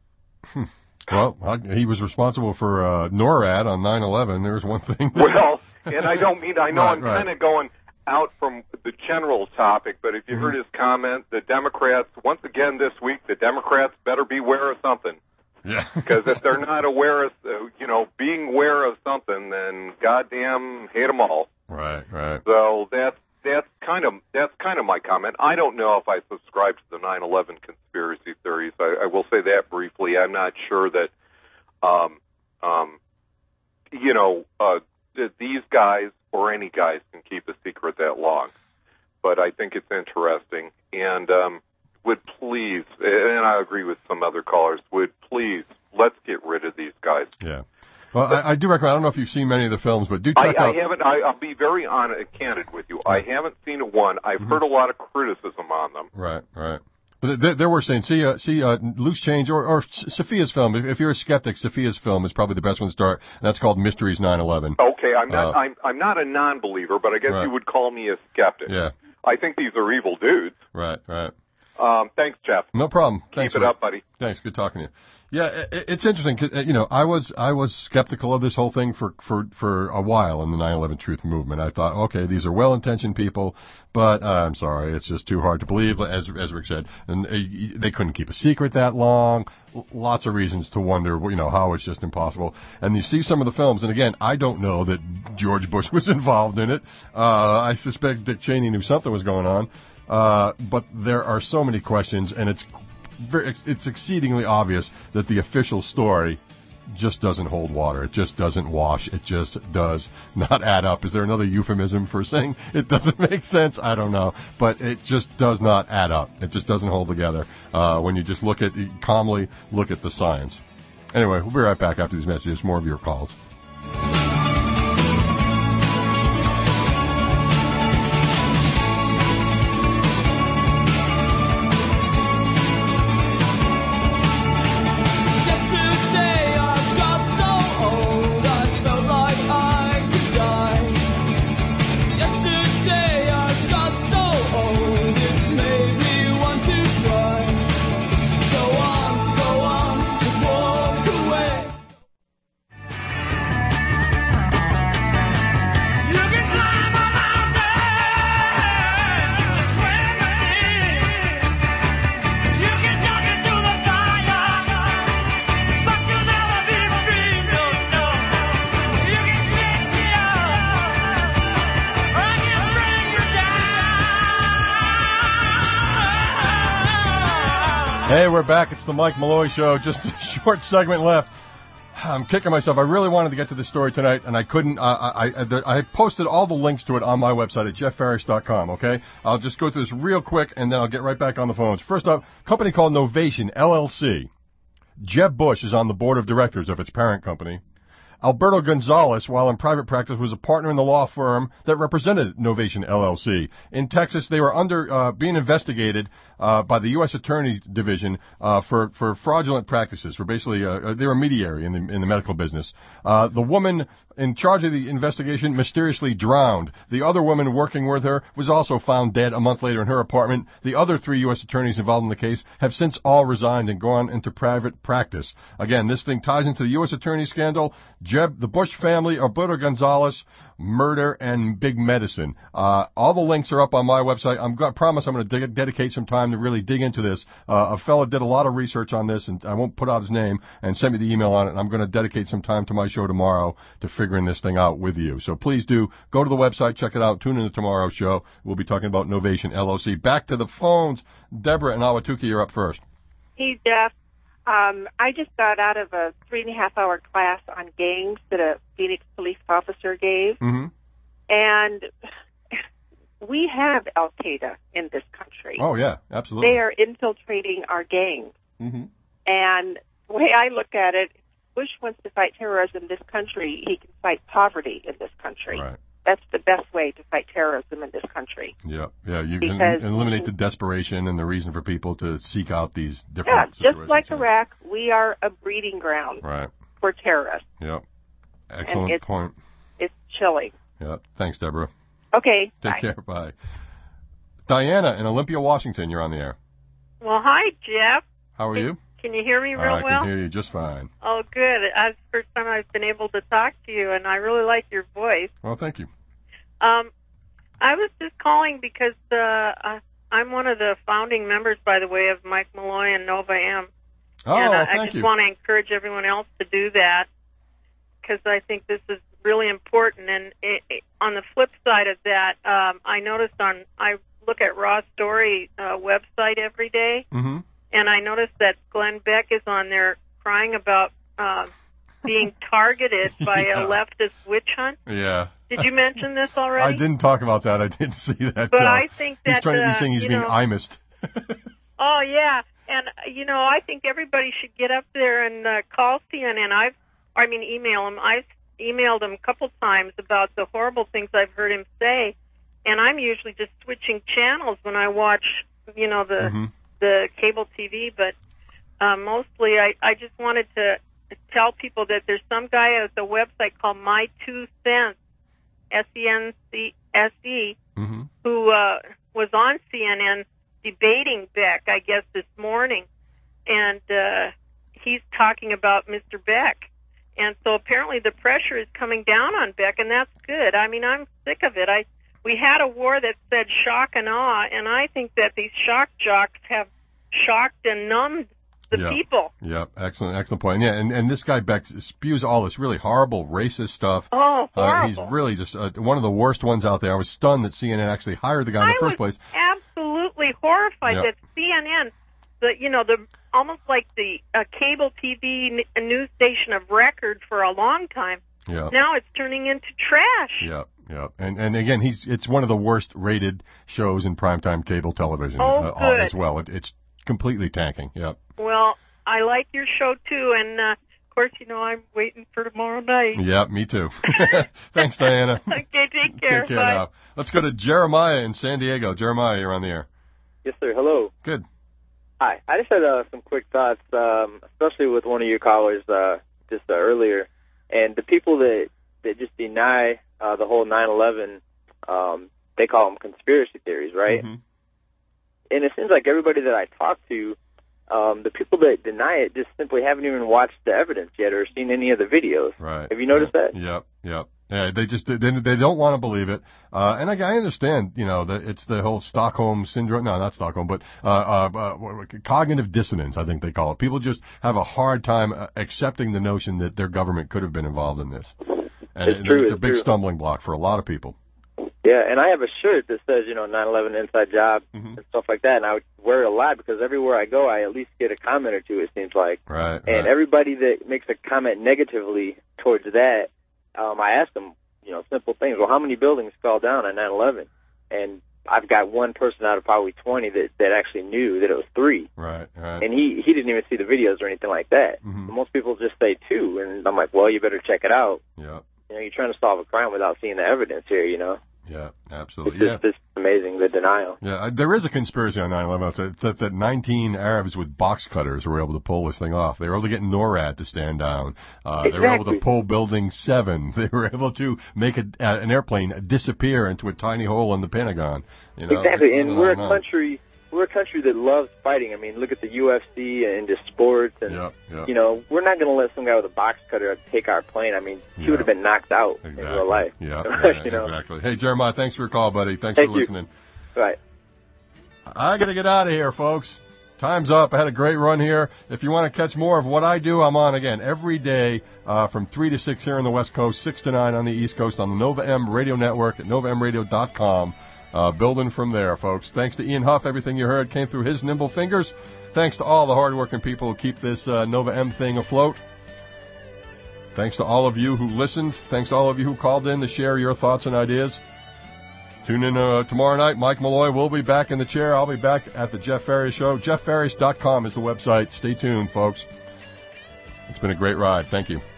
Well, he was responsible for uh, NORAD on nine eleven. There's one thing. Well, and I don't mean, I know right, I'm right. kind of going out from the general topic, but if you mm-hmm. heard his comment, the Democrats, once again this week, the Democrats better be aware of something. Yeah. Because if they're not aware of, uh, you know, being aware of something, then goddamn hate them all. Right, right. So that's, that's kind of, that's kind of my comment. I don't know if I subscribe to the nine eleven conspiracy theories. I, I will say that briefly. I'm not sure that, um, um, you know, uh, th- these guys or any guys can keep a secret that long. But I think it's interesting. And, um, would please, and I agree with some other callers, would please, let's get rid of these guys. Yeah. Well, I, I do recommend, I don't know if you've seen many of the films, but do check I, out... I haven't, I, I'll be very honest, candid with you. I haven't seen one. I've mm-hmm. heard a lot of criticism on them. Right, right. But they, they were saying, see, uh, see uh, Loose Change, or, or Sophia's film. If, if you're a skeptic, Sophia's film is probably the best one to start, and that's called Mysteries nine eleven. Okay, I'm not, uh, I'm, I'm not a non-believer, but I guess right. you would call me a skeptic. Yeah. I think these are evil dudes. Right, right. Um, thanks, Jeff. No problem. Thanks, Keep it Rick. up, buddy. Thanks. Good talking to you. Yeah, it, it's interesting because, you know, I was I was skeptical of this whole thing for, for, for a while in the nine eleven Truth movement. I thought, okay, these are well-intentioned people, but uh, I'm sorry, it's just too hard to believe, as as Rick said. And uh, they couldn't keep a secret that long. Lots of reasons to wonder, you know, how it's just impossible. And you see some of the films, and again, I don't know that George Bush was involved in it. Uh, I suspect Dick Cheney knew something was going on. Uh, but there are so many questions, and it's very, it's exceedingly obvious that the official story just doesn't hold water. It just doesn't wash. It just does not add up. Is there another euphemism for saying it doesn't make sense? I don't know. But it just does not add up. It just doesn't hold together uh, when you just look at, calmly look at the science. Anyway, we'll be right back after these messages. More of your calls. Hey, we're back. It's the Mike Malloy Show. Just a short segment left. I'm kicking myself. I really wanted to get to this story tonight, and I couldn't. Uh, I, I I posted all the links to it on my website at jeff ferris dot com, okay? I'll just go through this real quick, and then I'll get right back on the phones. First up, a company called Novation, L L C. Jeb Bush is on the board of directors of its parent company. Alberto Gonzalez, while in private practice, was a partner in the law firm that represented Novation L L C. In Texas, they were under uh, being investigated uh, by the U S Attorney Division uh, for for fraudulent practices. For basically, uh, they were a mediary in the in the medical business. Uh, the woman in charge of the investigation mysteriously drowned. The other woman working with her was also found dead a month later in her apartment. The other three U S attorneys involved in the case have since all resigned and gone into private practice. Again, this thing ties into the U S attorney scandal, Jeb, the Bush family, Alberto Gonzalez, murder, and big medicine. Uh, all the links are up on my website. I'm, I promise I'm going to de- dedicate some time to really dig into this. Uh, a fellow did a lot of research on this, and I won't put out his name, and sent me the email on it, and I'm going to dedicate some time to my show tomorrow to figuring this thing out with you. So please do go to the website, check it out, tune in to tomorrow's show. We'll be talking about Novation L L C. Back to the phones. Deborah and Ahwatukee, you're up first. Hey, Jeff. Um, I just got out of a three and a half hour class on gangs that a Phoenix police officer gave. Mm-hmm. And we have Al Qaeda in this country. Oh, yeah, absolutely. They are infiltrating our gangs. Mm-hmm. And the way I look at it, Bush wants to fight terrorism in this country. He can fight poverty in this country. Right. That's the best way to fight terrorism in this country. Yeah, yeah. You can Because- eliminate the desperation and the reason for people to seek out these Yeah, different just situations. like Iraq, we are a breeding ground Right. for terrorists. Yep. Excellent it's- point. It's chilling. Yeah. Thanks, Deborah. Okay. Take bye. care. Bye. Diana in Olympia, Washington, you're on the air. Well, hi, Jeff. How are Can- you? Can you hear me real I well? can hear you just fine. Oh, good. It's the first time I've been able to talk to you, and I really like your voice. Well, thank you. Um, I was just calling because uh, I, I'm one of the founding members, by the way, of Mike Malloy and Nova M. Oh, and I, thank I just you. want to encourage everyone else to do that because I think this is really important. And it, it, on the flip side of that, um, I noticed on I look at Raw Story uh, website every day, Mm-hmm. and I noticed that Glenn Beck is on there crying about uh, being targeted by Yeah. a leftist witch hunt. Yeah. Did you mention this already? I didn't talk about that. I did see that. But uh, I think he's that, trying to be uh, saying he's you being know- imist. Oh yeah, and uh, you know I think everybody should get up there and uh, call C N N. I've, I mean, email him. I've emailed him a couple times about the horrible things I've heard him say, and I'm usually just switching channels when I watch, you know, the Mm-hmm. the cable T V. But uh, mostly, I I just wanted to tell people that there's some guy at the website called My Two Cents, S E N C S E, Mm-hmm. who uh, was on C N N debating Beck, I guess, this morning. And uh, he's talking about Mister Beck. And so apparently the pressure is coming down on Beck, and that's good. I mean, I'm sick of it. I We had a war that said shock and awe, and I think that these shock jocks have shocked and numbed the yeah. people. Yeah, excellent, excellent point. Yeah, and, and this guy Beck spews all this really horrible racist stuff. Oh, Uh, horrible. he's really just uh, one of the worst ones out there. I was stunned that C N N actually hired the guy in the I first was place. absolutely horrified Yeah. that C N N, the you know the almost like the uh, cable T V n- news station of record for a long time. Yeah. Now it's turning into trash. Yeah, yeah, and and again, he's it's one of the worst rated shows in primetime cable television Oh, uh, good. as well. It, it's completely tanking. Yeah. Well, I like your show too, and uh, of course, you know I'm waiting for tomorrow night. Yeah, me too. Thanks, Diana. Okay, take care. Take care Bye. now. Let's go to Jeremiah in San Diego. Jeremiah, you're on the air. Yes, sir. Hello. Good. Hi. I just had uh, some quick thoughts, um, especially with one of your callers uh, just uh, earlier, and the people that that just deny uh, the whole nine eleven. Um, they call them conspiracy theories, right? Mm-hmm. And it seems like everybody that I talk to, um, the people that deny it just simply haven't even watched the evidence yet or seen any of the videos. Right. Have you noticed that? Yep, yep. Yeah, they just they, they don't want to believe it, uh, and I, I understand, you know, that it's the whole Stockholm syndrome. No, not Stockholm, but uh, uh, uh, cognitive dissonance. I think they call it. People just have a hard time uh, accepting the notion that their government could have been involved in this, and It's it, true, it's a it's big true. stumbling block for a lot of people. Yeah, and I have a shirt that says, you know, nine eleven inside job Mm-hmm. and stuff like that, and I would wear it a lot because everywhere I go, I at least get a comment or two, it seems like. Right. And right. everybody that makes a comment negatively towards that, um, I ask them, you know, simple things. Well, how many buildings fell down on nine eleven? And I've got one person out of probably twenty that, that actually knew that it was three. Right, right. And he, he didn't even see the videos or anything like that. Mm-hmm. Most people just say two, and I'm like, well, you better check it out. Yeah. You know, you're trying to solve a crime without seeing the evidence here, you know? Yeah, absolutely. It's Yeah. just, it's amazing, the denial. Yeah, uh, there is a conspiracy on nine eleven. It's that, that nineteen Arabs with box cutters were able to pull this thing off. They were able to get NORAD to stand down. Uh, exactly. They were able to pull Building seven. They were able to make a, uh, an airplane disappear into a tiny hole in the Pentagon. You know? Exactly, and I we're a know. country... We're a country that loves fighting. I mean, look at the U F C and just sports, and Yep, yep. you know, we're not going to let some guy with a box cutter take our plane. I mean, he Yeah. would have been knocked out Exactly. in real life. Yeah, yeah, you know? exactly. Hey, Jeremiah, thanks for your call, buddy. Thanks Thank for you. listening. Right. I got to get out of here, folks. Time's up. I had a great run here. If you want to catch more of what I do, I'm on again every day uh, from three to six here on the West Coast, six to nine on the East Coast on the Nova M Radio Network at nova m radio dot com. Uh, building from there, folks. Thanks to Ian Huff. Everything you heard came through his nimble fingers. Thanks to all the hardworking people who keep this uh, Nova M thing afloat. Thanks to all of you who listened. Thanks to all of you who called in to share your thoughts and ideas. Tune in uh, tomorrow night. Mike Malloy will be back in the chair. I'll be back at the Jeff Ferris Show. jeff ferris dot com is the website. Stay tuned, folks. It's been a great ride. Thank you.